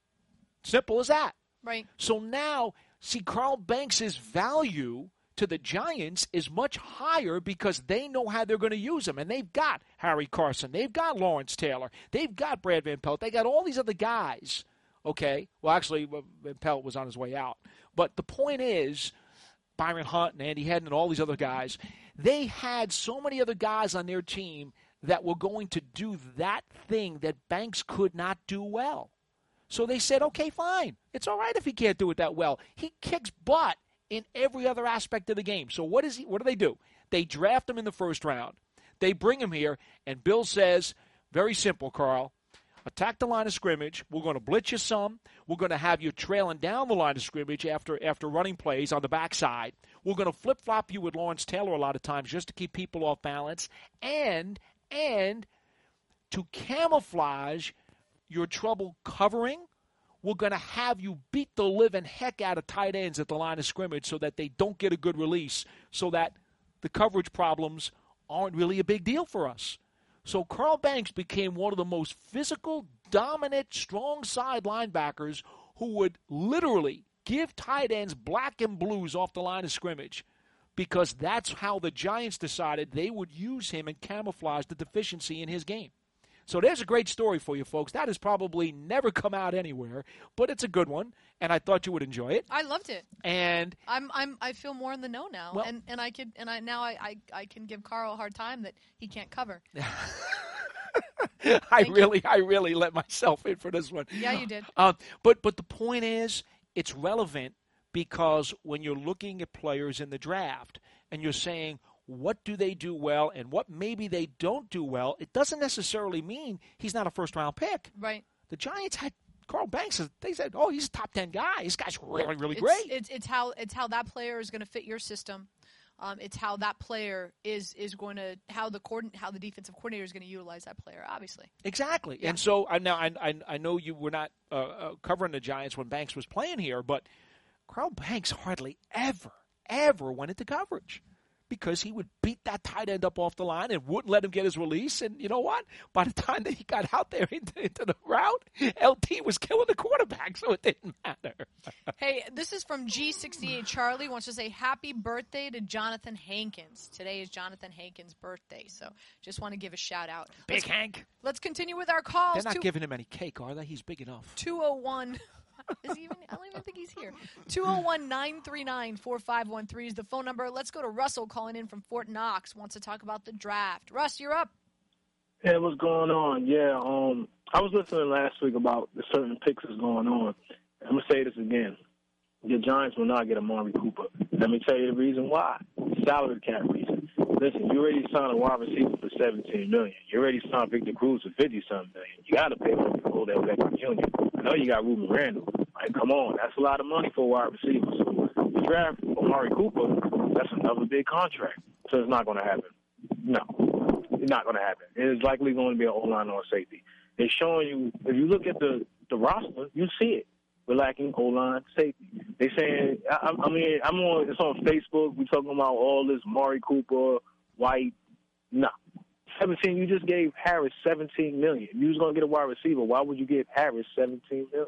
Simple as that. Right. So now, see, Carl Banks' value to the Giants is much higher because they know how they're going to use him. And they've got Harry Carson. They've got Lawrence Taylor. They've got Brad Van Pelt. They got all these other guys. Okay? Well, actually, Van Pelt was on his way out. But the point is, Byron Hunt and Andy Hedden and all these other guys, they had so many other guys on their team that were going to do that thing that Banks could not do well. So they said, okay, fine. It's all right if he can't do it that well. He kicks butt in every other aspect of the game. So what is he? What do they do? They draft him in the first round. They bring him here, and Bill says, very simple, Carl. Attack the line of scrimmage. We're going to blitz you some. We're going to have you trailing down the line of scrimmage after after running plays on the backside. We're going to flip-flop you with Lawrence Taylor a lot of times just to keep people off balance. And, and to camouflage your trouble covering, we're going to have you beat the living heck out of tight ends at the line of scrimmage so that they don't get a good release, so that the coverage problems aren't really a big deal for us. So Carl Banks became one of the most physical, dominant, strong side linebackers who would literally give tight ends black and blues off the line of scrimmage because that's how the Giants decided they would use him and camouflage the deficiency in his game. So there's a great story for you folks. That has probably never come out anywhere, but it's a good one, and I thought you would enjoy it. I loved it. And I'm I'm I feel more in the know now, Well- and and I could and I now I, I I can give Carl a hard time that he can't cover. I Thank you. really, I really let myself in for this one. Yeah, you did. Um, but but the point is, it's relevant because when you're looking at players in the draft and you're saying, what do they do well and what maybe they don't do well, it doesn't necessarily mean he's not a first-round pick. Right. The Giants had Carl Banks. They said, oh, he's a top ten guy. This guy's really, really It's, great. It's it's how it's how that player is going to fit your system. Um, it's how that player is is going to how the coordin- how the defensive coordinator is going to utilize that player. Obviously. Exactly. Yeah. And so I now I, I, I know you were not uh, uh, covering the Giants when Banks was playing here, but Carl Banks hardly ever, ever went into coverage because he would beat that tight end up off the line and wouldn't let him get his release. And you know what? By the time that he got out there into, into the route, L T was killing the quarterback, so it didn't matter. Hey, this is from G sixty-eight Charlie. Wants to say happy birthday to Jonathan Hankins. Today is Jonathan Hankins' birthday, so just want to give a shout out. Big Let's, Hank. let's continue with our calls. They're not Two- giving him any cake, are they? He's big enough. two oh one Is he even? I don't even think he's here. two oh one, nine three nine, four five one three is the phone number. Let's go to Russell calling in from Fort Knox. Wants to talk about the draft. Russ, you're up. Hey, what's going on? Yeah, um, I was listening last week about the certain picks that's going on. I'm going to say this again. The Giants will not get Amari Cooper. Let me tell you the reason why. Salary cap reason. Listen, you already signed a wide receiver for seventeen million dollars. You already signed Victor Cruz for fifty-something million. You got to pay for Odell Beckham Junior I know you got Ruben Randall. Like, come on, that's a lot of money for a wide receiver. So the draft Amari Cooper, that's another big contract. So it's not going to happen. No, it's not going to happen. It's likely going to be an O-line or a safety. They're showing you, if you look at the, the roster, you see it. We're lacking O-line safety. They saying, I, I mean, I'm on. It's on Facebook. We're talking about all this Amari Cooper, White. No, seventeen. You just gave Harris seventeen million. You was gonna get a wide receiver. Why would you give Harris seventeen million?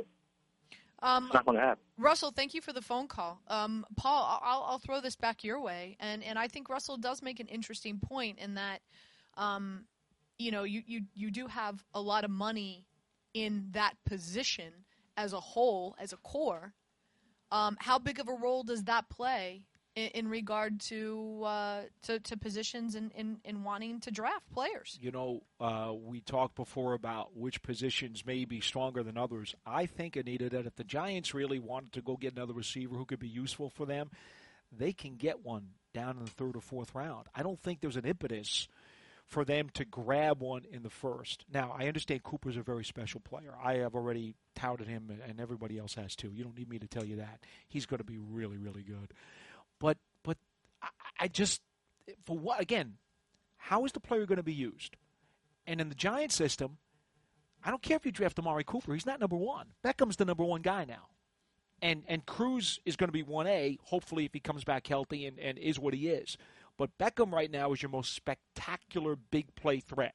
Um, It's not gonna happen. Russell, thank you for the phone call. Um, Paul, I'll, I'll throw this back your way, and, and I think Russell does make an interesting point in that, um, you know, you, you, you do have a lot of money in that position as a whole, as a core. Um, how big of a role does that play in, in regard to, uh, to to positions and in, in, in wanting to draft players. You know, uh, we talked before about which positions may be stronger than others. I think, Anita, that if the Giants really wanted to go get another receiver who could be useful for them, they can get one down in the third or fourth round. I don't think there's an impetus for them to grab one in the first. Now, I understand Cooper's a very special player. I have already touted him, and everybody else has too. You don't need me to tell you that. He's going to be really, really good. But but I, I just, for what, again, how is the player going to be used? And in the Giants system, I don't care if you draft Amari Cooper. He's not number one. Beckham's the number one guy now. And and Cruz is going to be one A, hopefully, if he comes back healthy and, and is what he is. But Beckham right now is your most spectacular big play threat.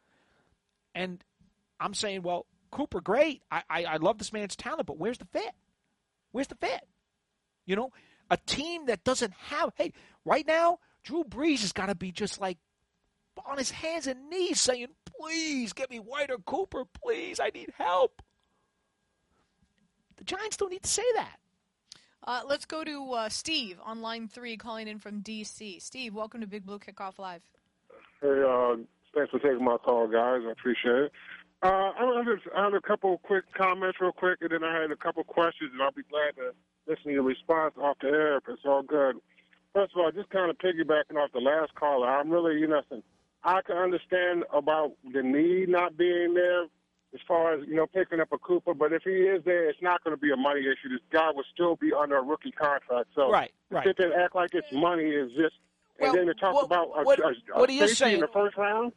And I'm saying, well, Cooper, great. I, I, I love this man's talent, but where's the fit? Where's the fit? You know, a team that doesn't have – hey, right now, Drew Brees has got to be just like on his hands and knees saying, please get me White or Cooper, please. I need help. The Giants don't need to say that. Uh, let's go to uh, Steve on line three calling in from D C Steve, welcome to Big Blue Kickoff Live. Hey, uh, thanks for taking my call, guys. I appreciate it. Uh, I, have, I have a couple quick comments real quick, and then I had a couple questions, and I'll be glad to listen to your response off the air if it's all good. First of all, just kind of piggybacking off the last caller, I'm really, you know, I can understand about the need not being there, as far as, you know, picking up a Cooper, but if he is there, it's not going to be a money issue. This guy will still be under a rookie contract. So right, to right. sit there and act like it's money is just, well, and then to talk well, about a, what, a, a what he safety is saying, in the first round.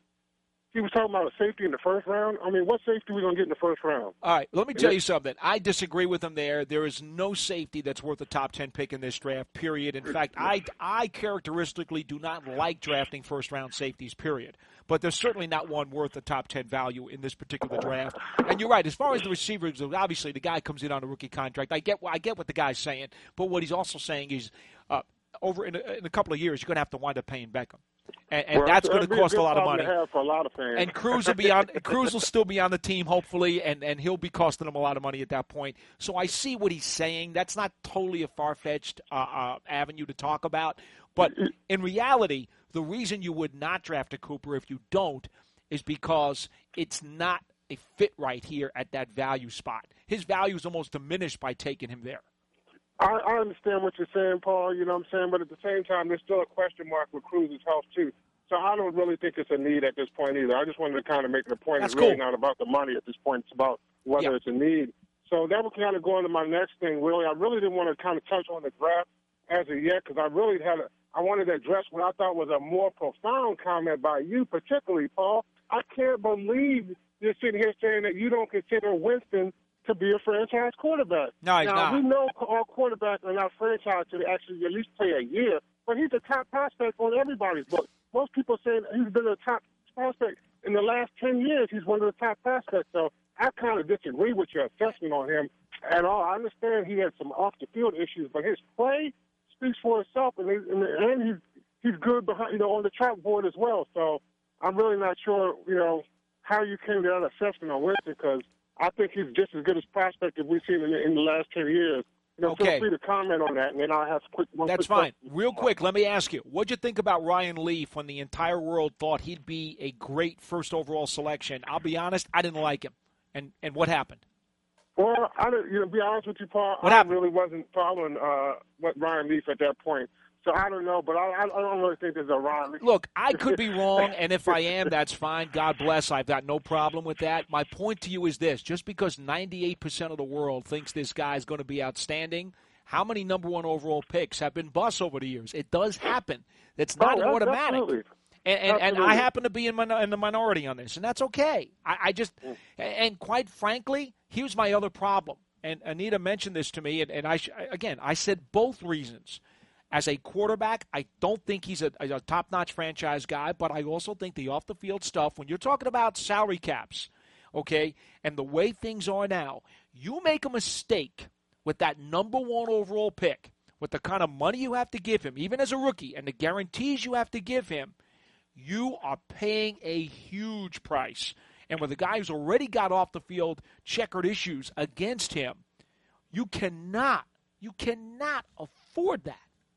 He was talking about a safety in the first round. I mean, what safety are we going to get in the first round? All right, let me tell you something. I disagree with him there. There is no safety that's worth a top ten pick in this draft, period. In fact, I, I characteristically do not like drafting first-round safeties, period. But there's certainly not one worth a top ten value in this particular draft. And you're right, as far as the receivers, obviously the guy comes in on a rookie contract. I get, I get what the guy's saying, but what he's also saying is uh, over in a, in a couple of years, you're going to have to wind up paying Beckham. And, and well, that's going to cost a lot of money. For a lot of fans. And Cruz will be on. Cruz will still be on the team, hopefully, and, and he'll be costing them a lot of money at that point. So I see what he's saying. That's not totally a far-fetched uh, uh, avenue to talk about. But in reality, the reason you would not draft a Cooper if you don't is because it's not a fit right here at that value spot. His value is almost diminished by taking him there. I, I understand what you're saying, Paul, you know what I'm saying? But at the same time, there's still a question mark with Cruz's health, too. So I don't really think it's a need at this point either. I just wanted to kind of make the point. That's it's really cool. not about the money at this point. It's about whether yeah. it's a need. So that would kind of go into my next thing, really. I really didn't want to kind of touch on the draft as of yet because I really had a, I wanted to address what I thought was a more profound comment by you, particularly, Paul. I can't believe you're sitting here saying that you don't consider Winston to be a franchise quarterback. No, he's now, not. we know all quarterbacks are not franchise to actually at least play a year, but he's a top prospect on everybody's book. Most people say he's been a top prospect in the last ten years. He's one of the top prospects. So I kind of disagree with your assessment on him at all. I understand he had some off-the-field issues, but his play speaks for itself, and, he, and he's he's good behind, you know, on the chalkboard as well. So I'm really not sure, you know, how you came to that assessment on Winston because I think he's just as good as prospect as we've seen in the, in the last ten years. You know, okay. Feel free to comment on that, and then I'll have quick one That's quick fine. question. Real quick, let me ask you, what'd you think about Ryan Leaf when the entire world thought he'd be a great first overall selection? I'll be honest, I didn't like him. And and what happened? Well, I didn't, you know, to be honest with you, Paul, What I happened? really wasn't following uh, what Ryan Leaf at that point. So I don't know, but I, I don't really think there's a Ryan Leaf. Look, I could be wrong, and if I am, that's fine. God bless. I've got no problem with that. My point to you is this. Just because ninety-eight percent of the world thinks this guy is going to be outstanding, how many number one overall picks have been busts over the years? It does happen. It's not Oh, automatic. absolutely. And, and, and Absolutely. I happen to be in, min- in the minority on this, and that's okay. I, I just, and quite frankly, here's my other problem. And Anita mentioned this to me, and, and I sh- again, I said both reasons. As a quarterback, I don't think he's a, a top-notch franchise guy, but I also think the off-the-field stuff, when you're talking about salary caps, okay, and the way things are now, you make a mistake with that number one overall pick, with the kind of money you have to give him, even as a rookie, and the guarantees you have to give him, you are paying a huge price. And with a guy who's already got off-the-field checkered issues against him, you cannot, you cannot afford that.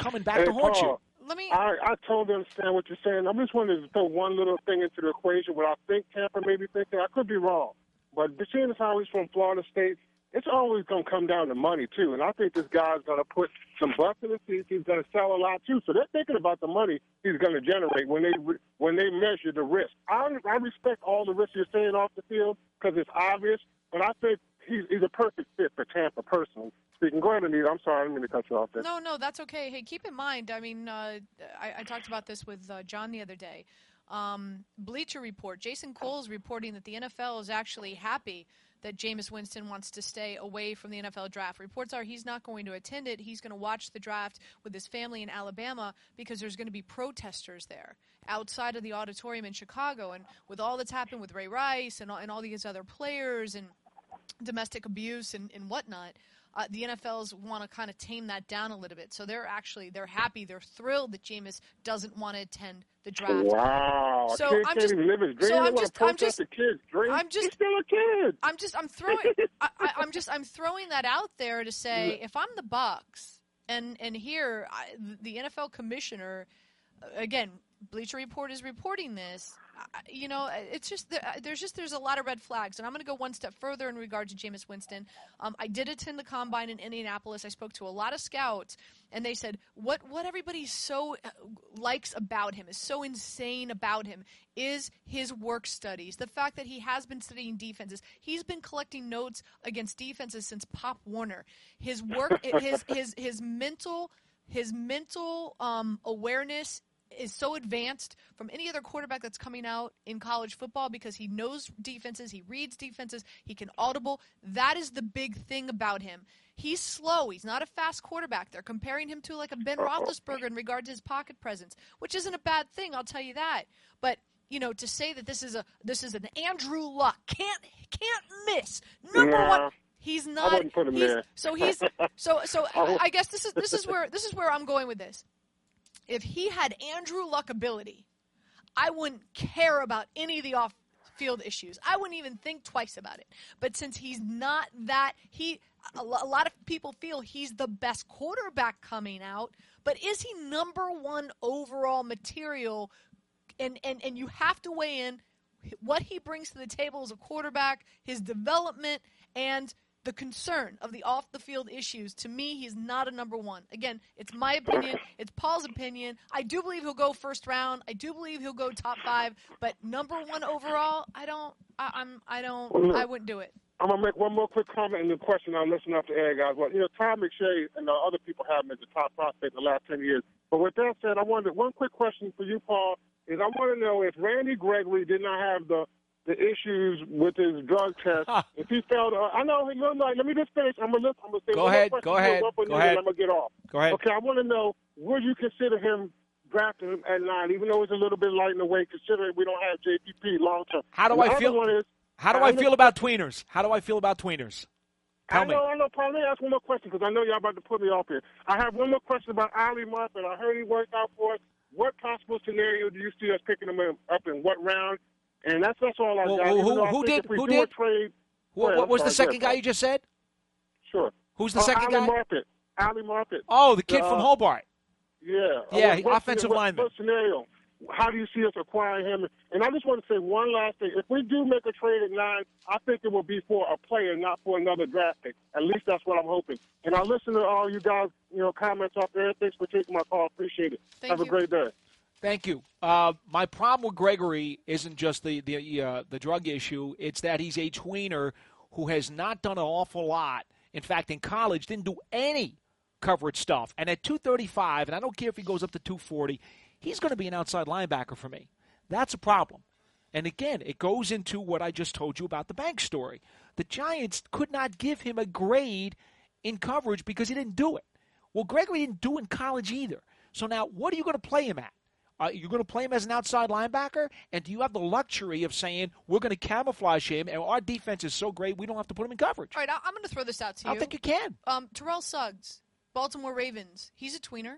coming back Hey, to haunt Paul, you. Let me. I, I totally understand what you're saying. I'm just wanting to throw one little thing into the equation where I think Tampa may be thinking. I could be wrong. But seeing as how he's from Florida State, it's always going to come down to money, too. And I think this guy's going to put some butts in the seats. He's going to sell a lot, too. So they're thinking about the money he's going to generate when they when they measure the risk. I, I respect all the risks you're saying off the field because it's obvious. But I think he's, he's a perfect fit for Tampa, personally. Speaking. Go ahead, Anita. I'm sorry. I didn't mean to cut you off there. No, no, that's okay. Hey, keep in mind, I mean, uh, I, I talked about this with uh, John the other day. Um, Bleacher Report, Jason Cole is reporting that the N F L is actually happy that Jameis Winston wants to stay away from the N F L draft. Reports are he's not going to attend it. He's going to watch the draft with his family in Alabama because there's going to be protesters there outside of the auditorium in Chicago. And with all that's happened with Ray Rice and all, and all these other players and domestic abuse and, and whatnot, Uh, the N F Ls want to kind of tame that down a little bit. So they're actually, they're happy, they're thrilled that Jameis doesn't want to attend the draft. Wow. So a kid I'm can't just, even live his dream. so They I'm wanna just, I'm protest just, the kid's dream. I'm just, He's still a kid. I'm just, I'm throwing, I, I, I'm just, I'm throwing that out there to say, if I'm the Bucs, and and here I, the N F L commissioner, again, Bleacher Report is reporting this. You know, it's just there's just there's a lot of red flags, and I'm going to go one step further in regard to Jameis Winston. Um, I did attend the combine in Indianapolis. I spoke to a lot of scouts, and they said what what everybody so likes about him is so insane about him is his work studies, the fact that he has been studying defenses. He's been collecting notes against defenses since Pop Warner. His work, his his his mental his mental um, awareness is so advanced from any other quarterback that's coming out in college football because he knows defenses, he reads defenses, he can audible. That is the big thing about him. He's slow. He's not a fast quarterback. They're comparing him to like a Ben Roethlisberger in regard to his pocket presence, which isn't a bad thing, I'll tell you that. But you know, to say that this is a this is an Andrew Luck can't can't miss number yeah. one. He's not. I wouldn't put him he's, there. So he's so so. I, I guess this is this is where this is where I'm going with this. If he had Andrew Luck ability, I wouldn't care about any of the off-field issues. I wouldn't even think twice about it. But since he's not that, he a lot of people feel he's the best quarterback coming out. But is he number one overall material? And, and, and you have to weigh in what he brings to the table as a quarterback, his development, and the concern of the off-the-field issues. To me, he's not a number one. Again, it's my opinion. It's Paul's opinion. I do believe he'll go first round. I do believe he'll go top five. But number one overall, I don't. I, I'm. I don't. Well, look, I wouldn't do it. I'm gonna make one more quick comment and then question. I'm listening up to air, guys. Well, you know, Tom McShay and uh, other people have him as the top prospect in the last ten years. But with that said, I wanted one quick question for you, Paul. Is I want to know if Randy Gregory did not have the the issues with his drug test. Huh. If he failed, uh, I know. No, no, let me just finish. I'm gonna, I'm gonna say go one ahead. more Go ahead. Go go ahead. I'm gonna get off. Go ahead. Okay, I want to know: would you consider him drafting him at nine, even though it's a little bit light in the weight, considering we don't have J P P long term? How do and I feel? Is, how do I, I feel about tweeners? How do I feel about tweeners? Tell I know, me. I know, Paul. Let me ask one more question because I know y'all about to put me off here. I have one more question about Ali Marpet. I heard he worked out for us. What possible scenario do you see us picking him up in what round? And that's that's all I well, got. Who, who, I who did? Who did? Trade, what, what was the second guy you just said? Sure. Who's the uh, second Ali guy? Marpet. Ali Marpet. Oh, the kid uh, from Hobart. Yeah. Yeah, uh, what, offensive what, lineman. What scenario? How do you see us acquiring him? And I just want to say one last thing. If we do make a trade at nine, I think it will be for a player, not for another draft pick. At least that's what I'm hoping. And I listen to all you guys, you know, comments off there. Thanks for taking my call. Appreciate it. Thank Have you. a great day. Thank you. Uh, my problem with Gregory isn't just the the uh, the drug issue. It's that he's a tweener who has not done an awful lot. In fact, in college, didn't do any coverage stuff. And at two thirty-five, and I don't care if he goes up to two forty, he's going to be an outside linebacker for me. That's a problem. And again, it goes into what I just told you about the bank story. The Giants could not give him a grade in coverage because he didn't do it. Well, Gregory didn't do it in college either. So now, what are you going to play him at? Uh, you're going to play him as an outside linebacker? And do you have the luxury of saying, we're going to camouflage him, and our defense is so great, we don't have to put him in coverage? All right, I'm going to throw this out to you. I don't think you can. Um, Terrell Suggs, Baltimore Ravens. He's a tweener.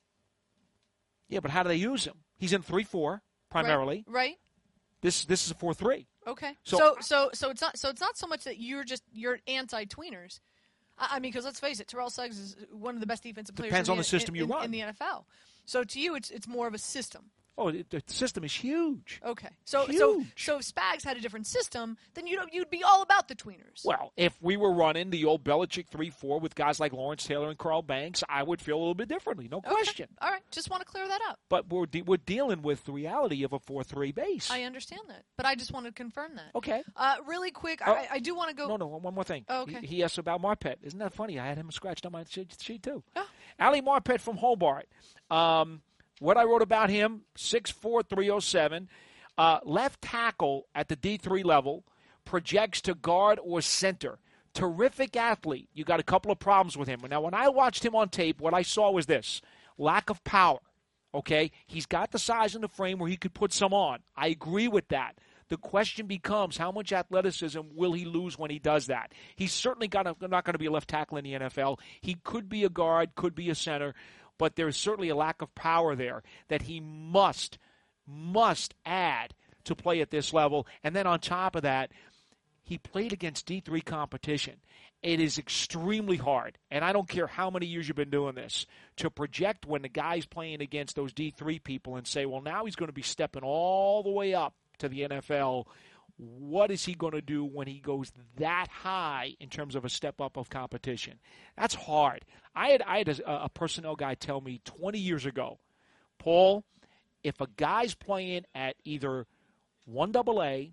Yeah, but how do they use him? He's in three four primarily. Right. right. This this is a four three. Okay. So, so so so it's not so it's not so much that you're just you're anti-tweeners. I mean, because let's face it, Terrell Suggs is one of the best defensive players Depends in on the system in, you in, run. in the N F L. So to you, it's it's more of a system. Oh, it, the system is huge. Okay, so Huge. so so if Spags had a different system, then you know you'd be all about the tweeners. Well, if we were running the old Belichick three four with guys like Lawrence Taylor and Carl Banks, I would feel a little bit differently, no Okay. question. All right, just want to clear that up. But we're de- we're dealing with the reality of a four three base. I understand that, but I just want to confirm that. Okay. Uh, really quick, Oh. I, I do want to go. No, no, one more thing. Oh, okay. He, he asked about Marpet. Isn't that funny? I had him scratched on my sheet, sheet too. Oh. Ali Marpet from Hobart. Um, what I wrote about him, six four, three oh seven, uh, left tackle at the D three level, projects to guard or center. Terrific athlete. You got a couple of problems with him. Now, when I watched him on tape, what I saw was this: lack of power. Okay? He's got the size and the frame where he could put some on. I agree with that. The question becomes, how much athleticism will he lose when he does that? He's certainly got a, not going to be a left tackle in the N F L. He could be a guard, could be a center, but there is certainly a lack of power there that he must, must add to play at this level. And then on top of that, he played against D three competition. It is extremely hard, and I don't care how many years you've been doing this, to project when the guy's playing against those D three people and say, well, now he's going to be stepping all the way up to the N F L. What is he going to do when he goes that high in terms of a step up of competition? That's hard. I had I had a, a personnel guy tell me twenty years ago, Paul, if a guy's playing at either one double A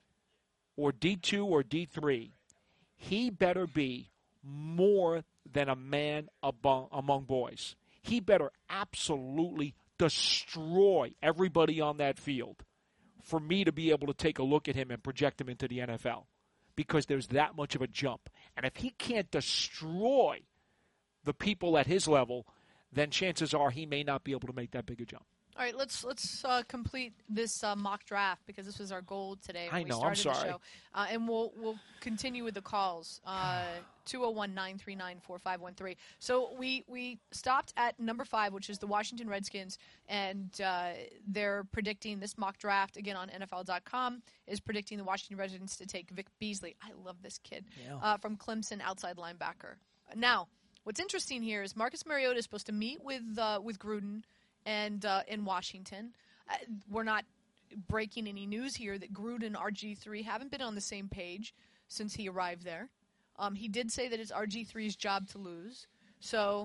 or D two or D three, he better be more than a man among, among boys. He better absolutely destroy everybody on that field for me to be able to take a look at him and project him into the N F L, because there's that much of a jump. And if he can't destroy the people at his level, then chances are he may not be able to make that big a jump. All right, let's let's uh, complete this uh, mock draft, because this was our goal today when I know, we I'm started sorry. the show, uh, and we'll we'll continue with the calls. Uh, two oh one, nine three nine, four five one three. So we we stopped at number five, which is the Washington Redskins, and uh, they're predicting this mock draft again on N F L dot com is predicting the Washington Redskins to take Vic Beasley. I love this kid Yeah. uh, from Clemson, outside linebacker. Now, what's interesting here is Marcus Mariota is supposed to meet with uh, with Gruden and uh, in Washington. Uh, we're not breaking any news here that Gruden and R G three haven't been on the same page since he arrived there. Um, he did say that it's R G three's job to lose. So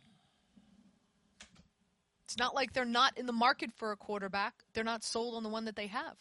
it's not like they're not in the market for a quarterback. They're not sold on the one that they have.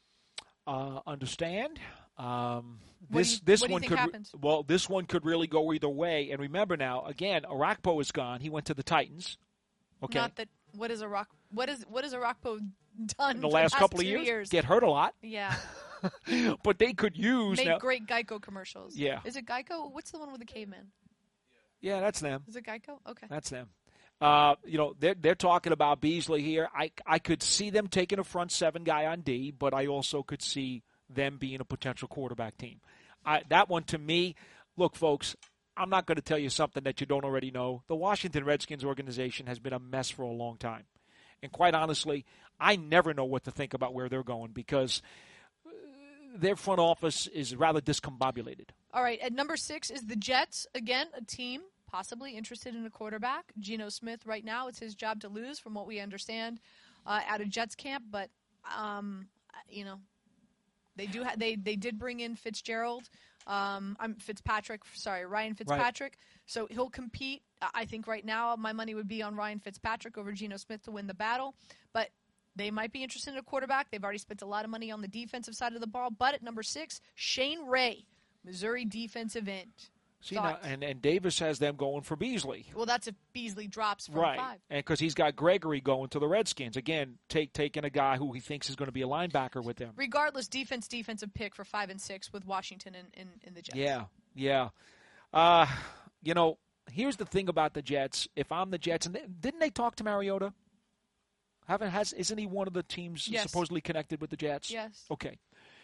Uh, understand? Um, What this do you- this what do you one think could re- happens? well, this one could really go either way. And remember now, again, Arakpo is gone. He went to the Titans. Okay. Not that what is a rock what is what has Arakpo done In the for last couple of two years, years? get hurt a lot, Yeah. but they could use Make now. great Geico commercials. Yeah. Is it Geico? What's the one with the caveman? Yeah, that's them. Is it Geico? Okay. That's them. Uh, you know, they're they're talking about Beasley here. I I could see them taking a front seven guy on D, but I also could see them being a potential quarterback team. I, that one to me, look, folks, I'm not going to tell you something that you don't already know. The Washington Redskins organization has been a mess for a long time. And quite honestly, I never know what to think about where they're going, because uh, their front office is rather discombobulated. All right. At number six is the Jets. Again, a team possibly interested in a quarterback. Geno Smith right now, it's his job to lose from what we understand uh, out of Jets camp. But, um, you know, they do ha- they, they did bring in Fitzgerald. Um, I'm Fitzpatrick, sorry, Ryan Fitzpatrick. Right. So he'll compete. I think right now my money would be on Ryan Fitzpatrick over Geno Smith to win the battle. But they might be interested in a quarterback. They've already spent a lot of money on the defensive side of the ball. But at number six, Shane Ray, Missouri defensive end. See, now, and, and Davis has them going for Beasley. Well, that's if Beasley drops from right. five. And because he's got Gregory going to the Redskins. Again, take, taking a guy who he thinks is going to be a linebacker with them. Regardless, defense, defensive pick for five and six with Washington and in, in, in the Jets. Yeah, yeah. Uh, you know, here's the thing about the Jets. If I'm the Jets, and they, didn't they talk to Mariota? Haven't has isn't he one of the teams yes. supposedly connected with the Jets? Yes. Okay.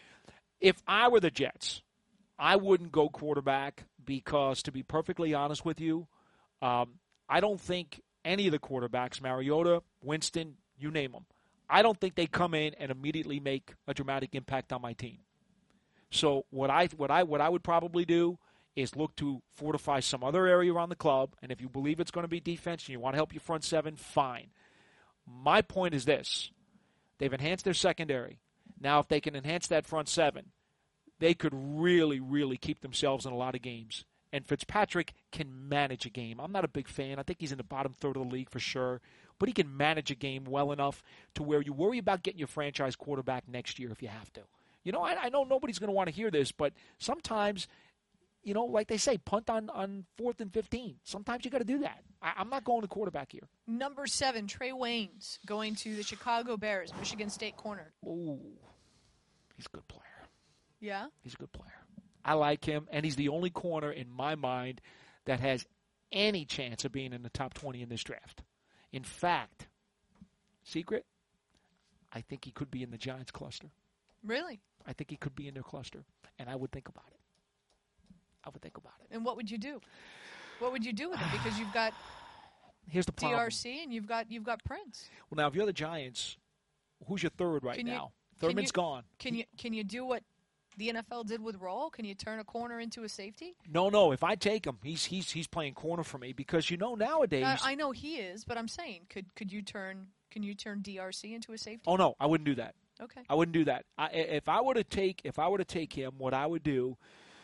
If I were the Jets, I wouldn't go quarterback because, to be perfectly honest with you, um, I don't think any of the quarterbacks, Mariota, Winston, you name them, I don't think they come in and immediately make a dramatic impact on my team. So what I what I what I would probably do is look to fortify some other area around the club, and if you believe it's going to be defense and you want to help your front seven, fine. My point is this. They've enhanced their secondary. Now, if they can enhance that front seven, they could really, really keep themselves in a lot of games. And Fitzpatrick can manage a game. I'm not a big fan. I think he's in the bottom third of the league for sure. But he can manage a game well enough to where you worry about getting your franchise quarterback next year if you have to. You know, I, I know nobody's going to want to hear this, but sometimes, you know, like they say, punt on, on fourth and fifteen. Sometimes you got to do that. I, I'm not going to quarterback here. Number seven, Trey Waynes, going to the Chicago Bears, Michigan State corner. Ooh, he's a good player. Yeah? He's a good player. I like him, and he's the only corner in my mind that has any chance of being in the top twenty in this draft. In fact, secret, I think he could be in the Giants cluster. Really? I think he could be in their cluster, and I would think about it. I would think about it. And what would you do? What would you do with him? Because you've got Here's the problem. D R C and you've got you've got Prince. Well, now if you're the Giants, who's your third right Can you- now? can Thurman's you- gone. Can you can you do what the N F L did with Roll? Can you turn a corner into a safety? No, no. If I take him, he's he's he's playing corner for me because you know nowadays. Uh, I know he is, but I'm saying, could could you turn can you turn D R C into a safety? oh no, I wouldn't do that. Okay. I wouldn't do that. I, if I were to take if I were to take him, what I would do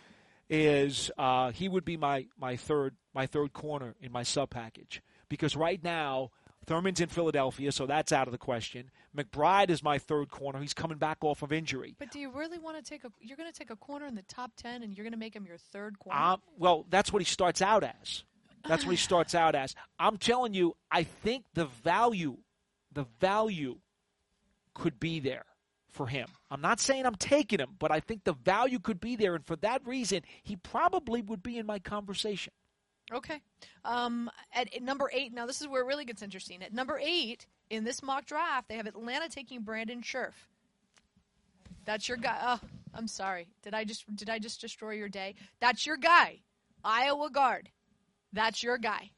is uh, he would be my, my third my third corner in my sub package because right now Thurman's in Philadelphia, so that's out of the question. McBride is my third corner. He's coming back off of injury. But do you really want to take a? You're going to take a corner in the top ten, and you're going to make him your third corner? Um, well, that's what he starts out as. That's what he starts out as. I'm telling you, I think the value, the value, could be there for him. I'm not saying I'm taking him, but I think the value could be there, and for that reason, he probably would be in my conversation. Okay. Um, at, at number eight, now this is where it really gets interesting. At number eight in this mock draft, they have Atlanta taking Brandon Scherf. That's your guy. Oh, I'm sorry. Did I just did I just destroy your day? That's your guy, Iowa guard. That's your guy.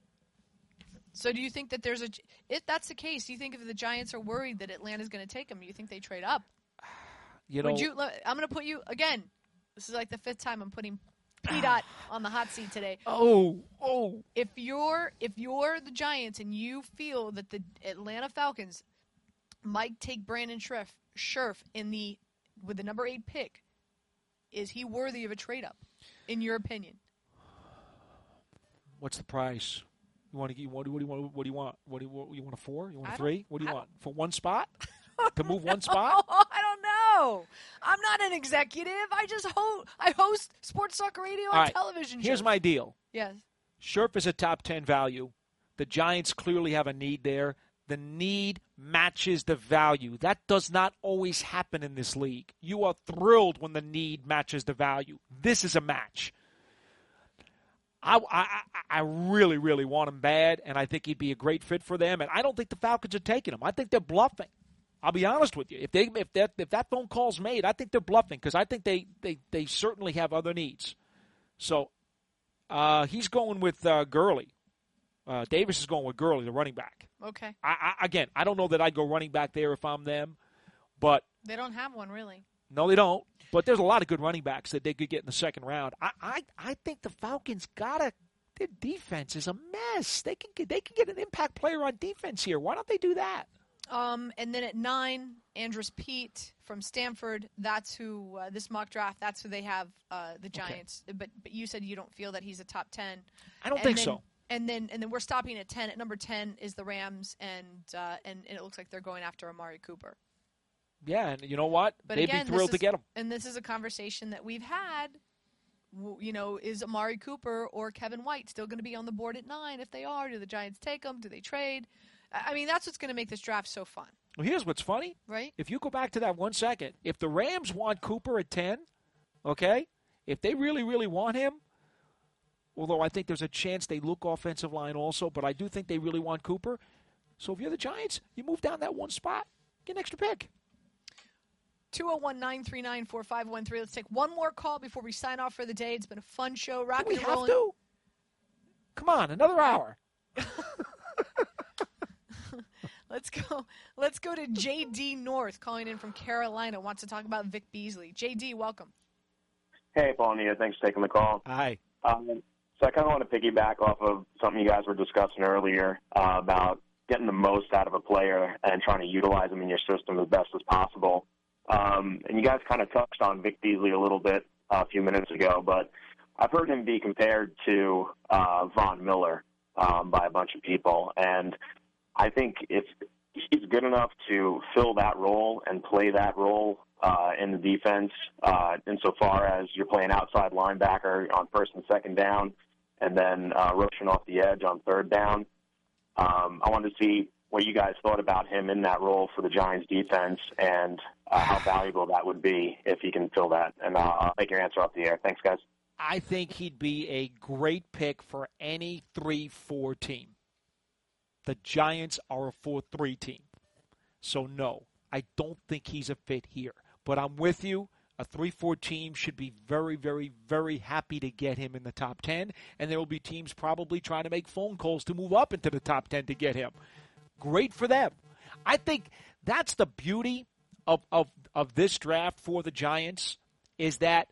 So do you think that there's a if that's the case, do you think if the Giants are worried that Atlanta's going to take him, you think they trade up? You know, Would you? I'm going to put you again. This is like the fifth time I'm putting P Dot on the hot seat today. Oh, oh. If you're if you're the Giants and you feel that the Atlanta Falcons might take Brandon Scherf, Scherf in the with the number eight pick, is he worthy of a trade up, in your opinion? What's the price? You want to? What do you want? What do you want? What do you want? You want a four? You want a I three? What do you I want for one spot? To move one spot? Oh, I don't know. I'm not an executive. I just host. I host Sports Soccer Radio and All right. television shows. Here's my deal. Yes. Scherf is a top ten value. The Giants clearly have a need there. The need matches the value. That does not always happen in this league. You are thrilled when the need matches the value. This is a match. I, I, I really, really want him bad, and I think he'd be a great fit for them. And I don't think the Falcons are taking him. I think they're bluffing. I'll be honest with you. If they if that if that phone call's made, I think they're bluffing because I think they, they, they certainly have other needs. So uh, he's going with uh, Gurley. Uh, Davis is going with Gurley, the running back. Okay. I, I, again, I don't know that I'd go running back there if I'm them, but They don't have one really. no, they don't. But there's a lot of good running backs that they could get in the second round. I I, I think the Falcons gotta. Their defense is a mess. They can get, they can get an impact player on defense here. Why don't they do that? Um, and then at nine, Andrus Peat from Stanford. That's who uh, this mock draft. That's who they have. Uh, the Giants. Okay. But but you said you don't feel that he's a top ten. I don't and think then, so. And then and then we're stopping at ten. At number ten is the Rams, and uh, and, and it looks like they're going after Amari Cooper. Yeah, and you know what? But They'd again, be thrilled this to is, get him. And this is a conversation that we've had. You know, is Amari Cooper or Kevin White still going to be on the board at nine? If they are, do the Giants take them? Do they trade? I mean, that's what's going to make this draft so fun. Well, here's what's funny. Right? If you go back to that one second, if the Rams want Cooper at ten, okay, if they really, really want him, although I think there's a chance they look offensive line also, but I do think they really want Cooper. So if you're the Giants, you move down that one spot, get an extra pick. two oh one, nine three nine, four five one three. Let's take one more call before we sign off for the day. It's been a fun show. Do Rocking we and have rolling. to? Come on, another hour. Let's go. Let's go to J D North calling in from Carolina. Wants to talk about Vic Beasley. J D, welcome. Hey, Paul and Nita, thanks for taking the call. Hi. Um, so I kind of want to piggyback off of something you guys were discussing earlier uh, about getting the most out of a player and trying to utilize them in your system as best as possible. Um, and you guys kind of touched on Vic Beasley a little bit uh, a few minutes ago, but I've heard him be compared to uh, Von Miller um, by a bunch of people. And I think if he's good enough to fill that role and play that role uh, in the defense, uh, insofar as you're playing outside linebacker on first and second down, and then uh, rushing off the edge on third down. Um, I wanted to see what you guys thought about him in that role for the Giants defense and uh, how valuable that would be if he can fill that. And uh, I'll take your answer off the air. Thanks, guys. I think he'd be a great pick for any three four team. The Giants are a four three team. So, no, I don't think he's a fit here. But I'm with you. A three four team should be very, very, very happy to get him in the top ten, and there will be teams probably trying to make phone calls to move up into the top ten to get him. Great for them. I think that's the beauty of, of, of this draft for the Giants, is that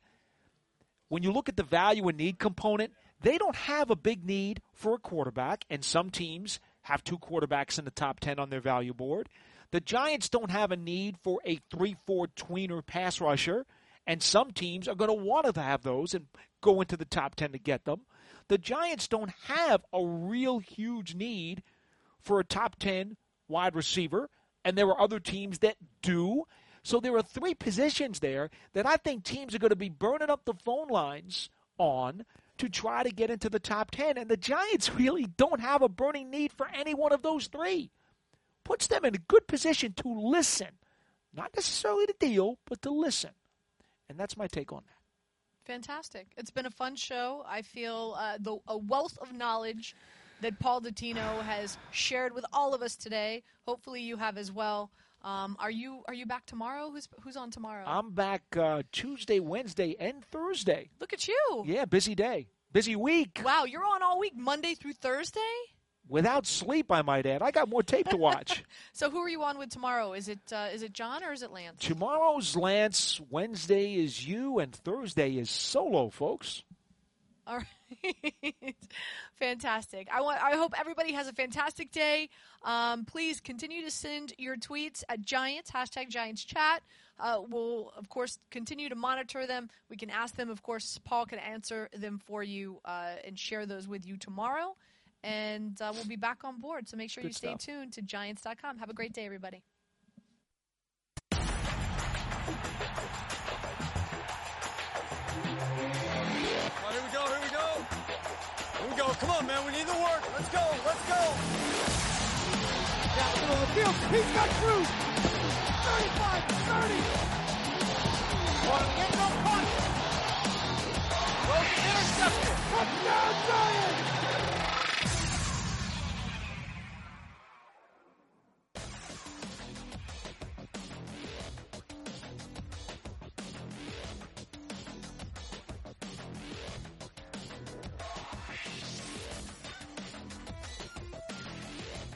when you look at the value and need component, they don't have a big need for a quarterback, and some teams have two quarterbacks in the top ten on their value board. The Giants don't have a need for a three four tweener pass rusher, and some teams are going to want to have those and go into the top ten to get them. The Giants don't have a real huge need for a top ten wide receiver, and there are other teams that do. So there are three positions there that I think teams are going to be burning up the phone lines on to try to get into the top ten, and the Giants really don't have a burning need for any one of those three. Puts them in a good position to listen. Not necessarily to deal, but to listen. And that's my take on that. Fantastic. It's been a fun show. I feel uh, the, a wealth of knowledge that Paul Dottino has shared with all of us today. Hopefully you have as well. Um, are you are you back tomorrow? Who's who's on tomorrow? I'm back uh, Tuesday, Wednesday, and Thursday. Look at you. Yeah, busy day. Busy week. Wow, you're on all week, Monday through Thursday? Without sleep, I might add. I got more tape to watch. So who are you on with tomorrow? Is it uh, is it John or is it Lance? Tomorrow's Lance, Wednesday is you, and Thursday is solo, folks. All right. Fantastic. I want. I hope everybody has a fantastic day. Um, please continue to send your tweets at Giants, hashtag Giants Chat. Uh, we'll, of course, continue to monitor them. We can ask them. Of course, Paul can answer them for you uh, and share those with you tomorrow. And uh, we'll be back on board. So make sure Good you stay stuff. tuned to Giants dot com. Have a great day, everybody. Here we go, here we go. Here we go. Come on, man. We need the work. Let's go. Let's go. Down the middle of the field. He's got Cruz. thirty-five, thirty. One, get no punt. Well, intercepted. Touchdown, Giants.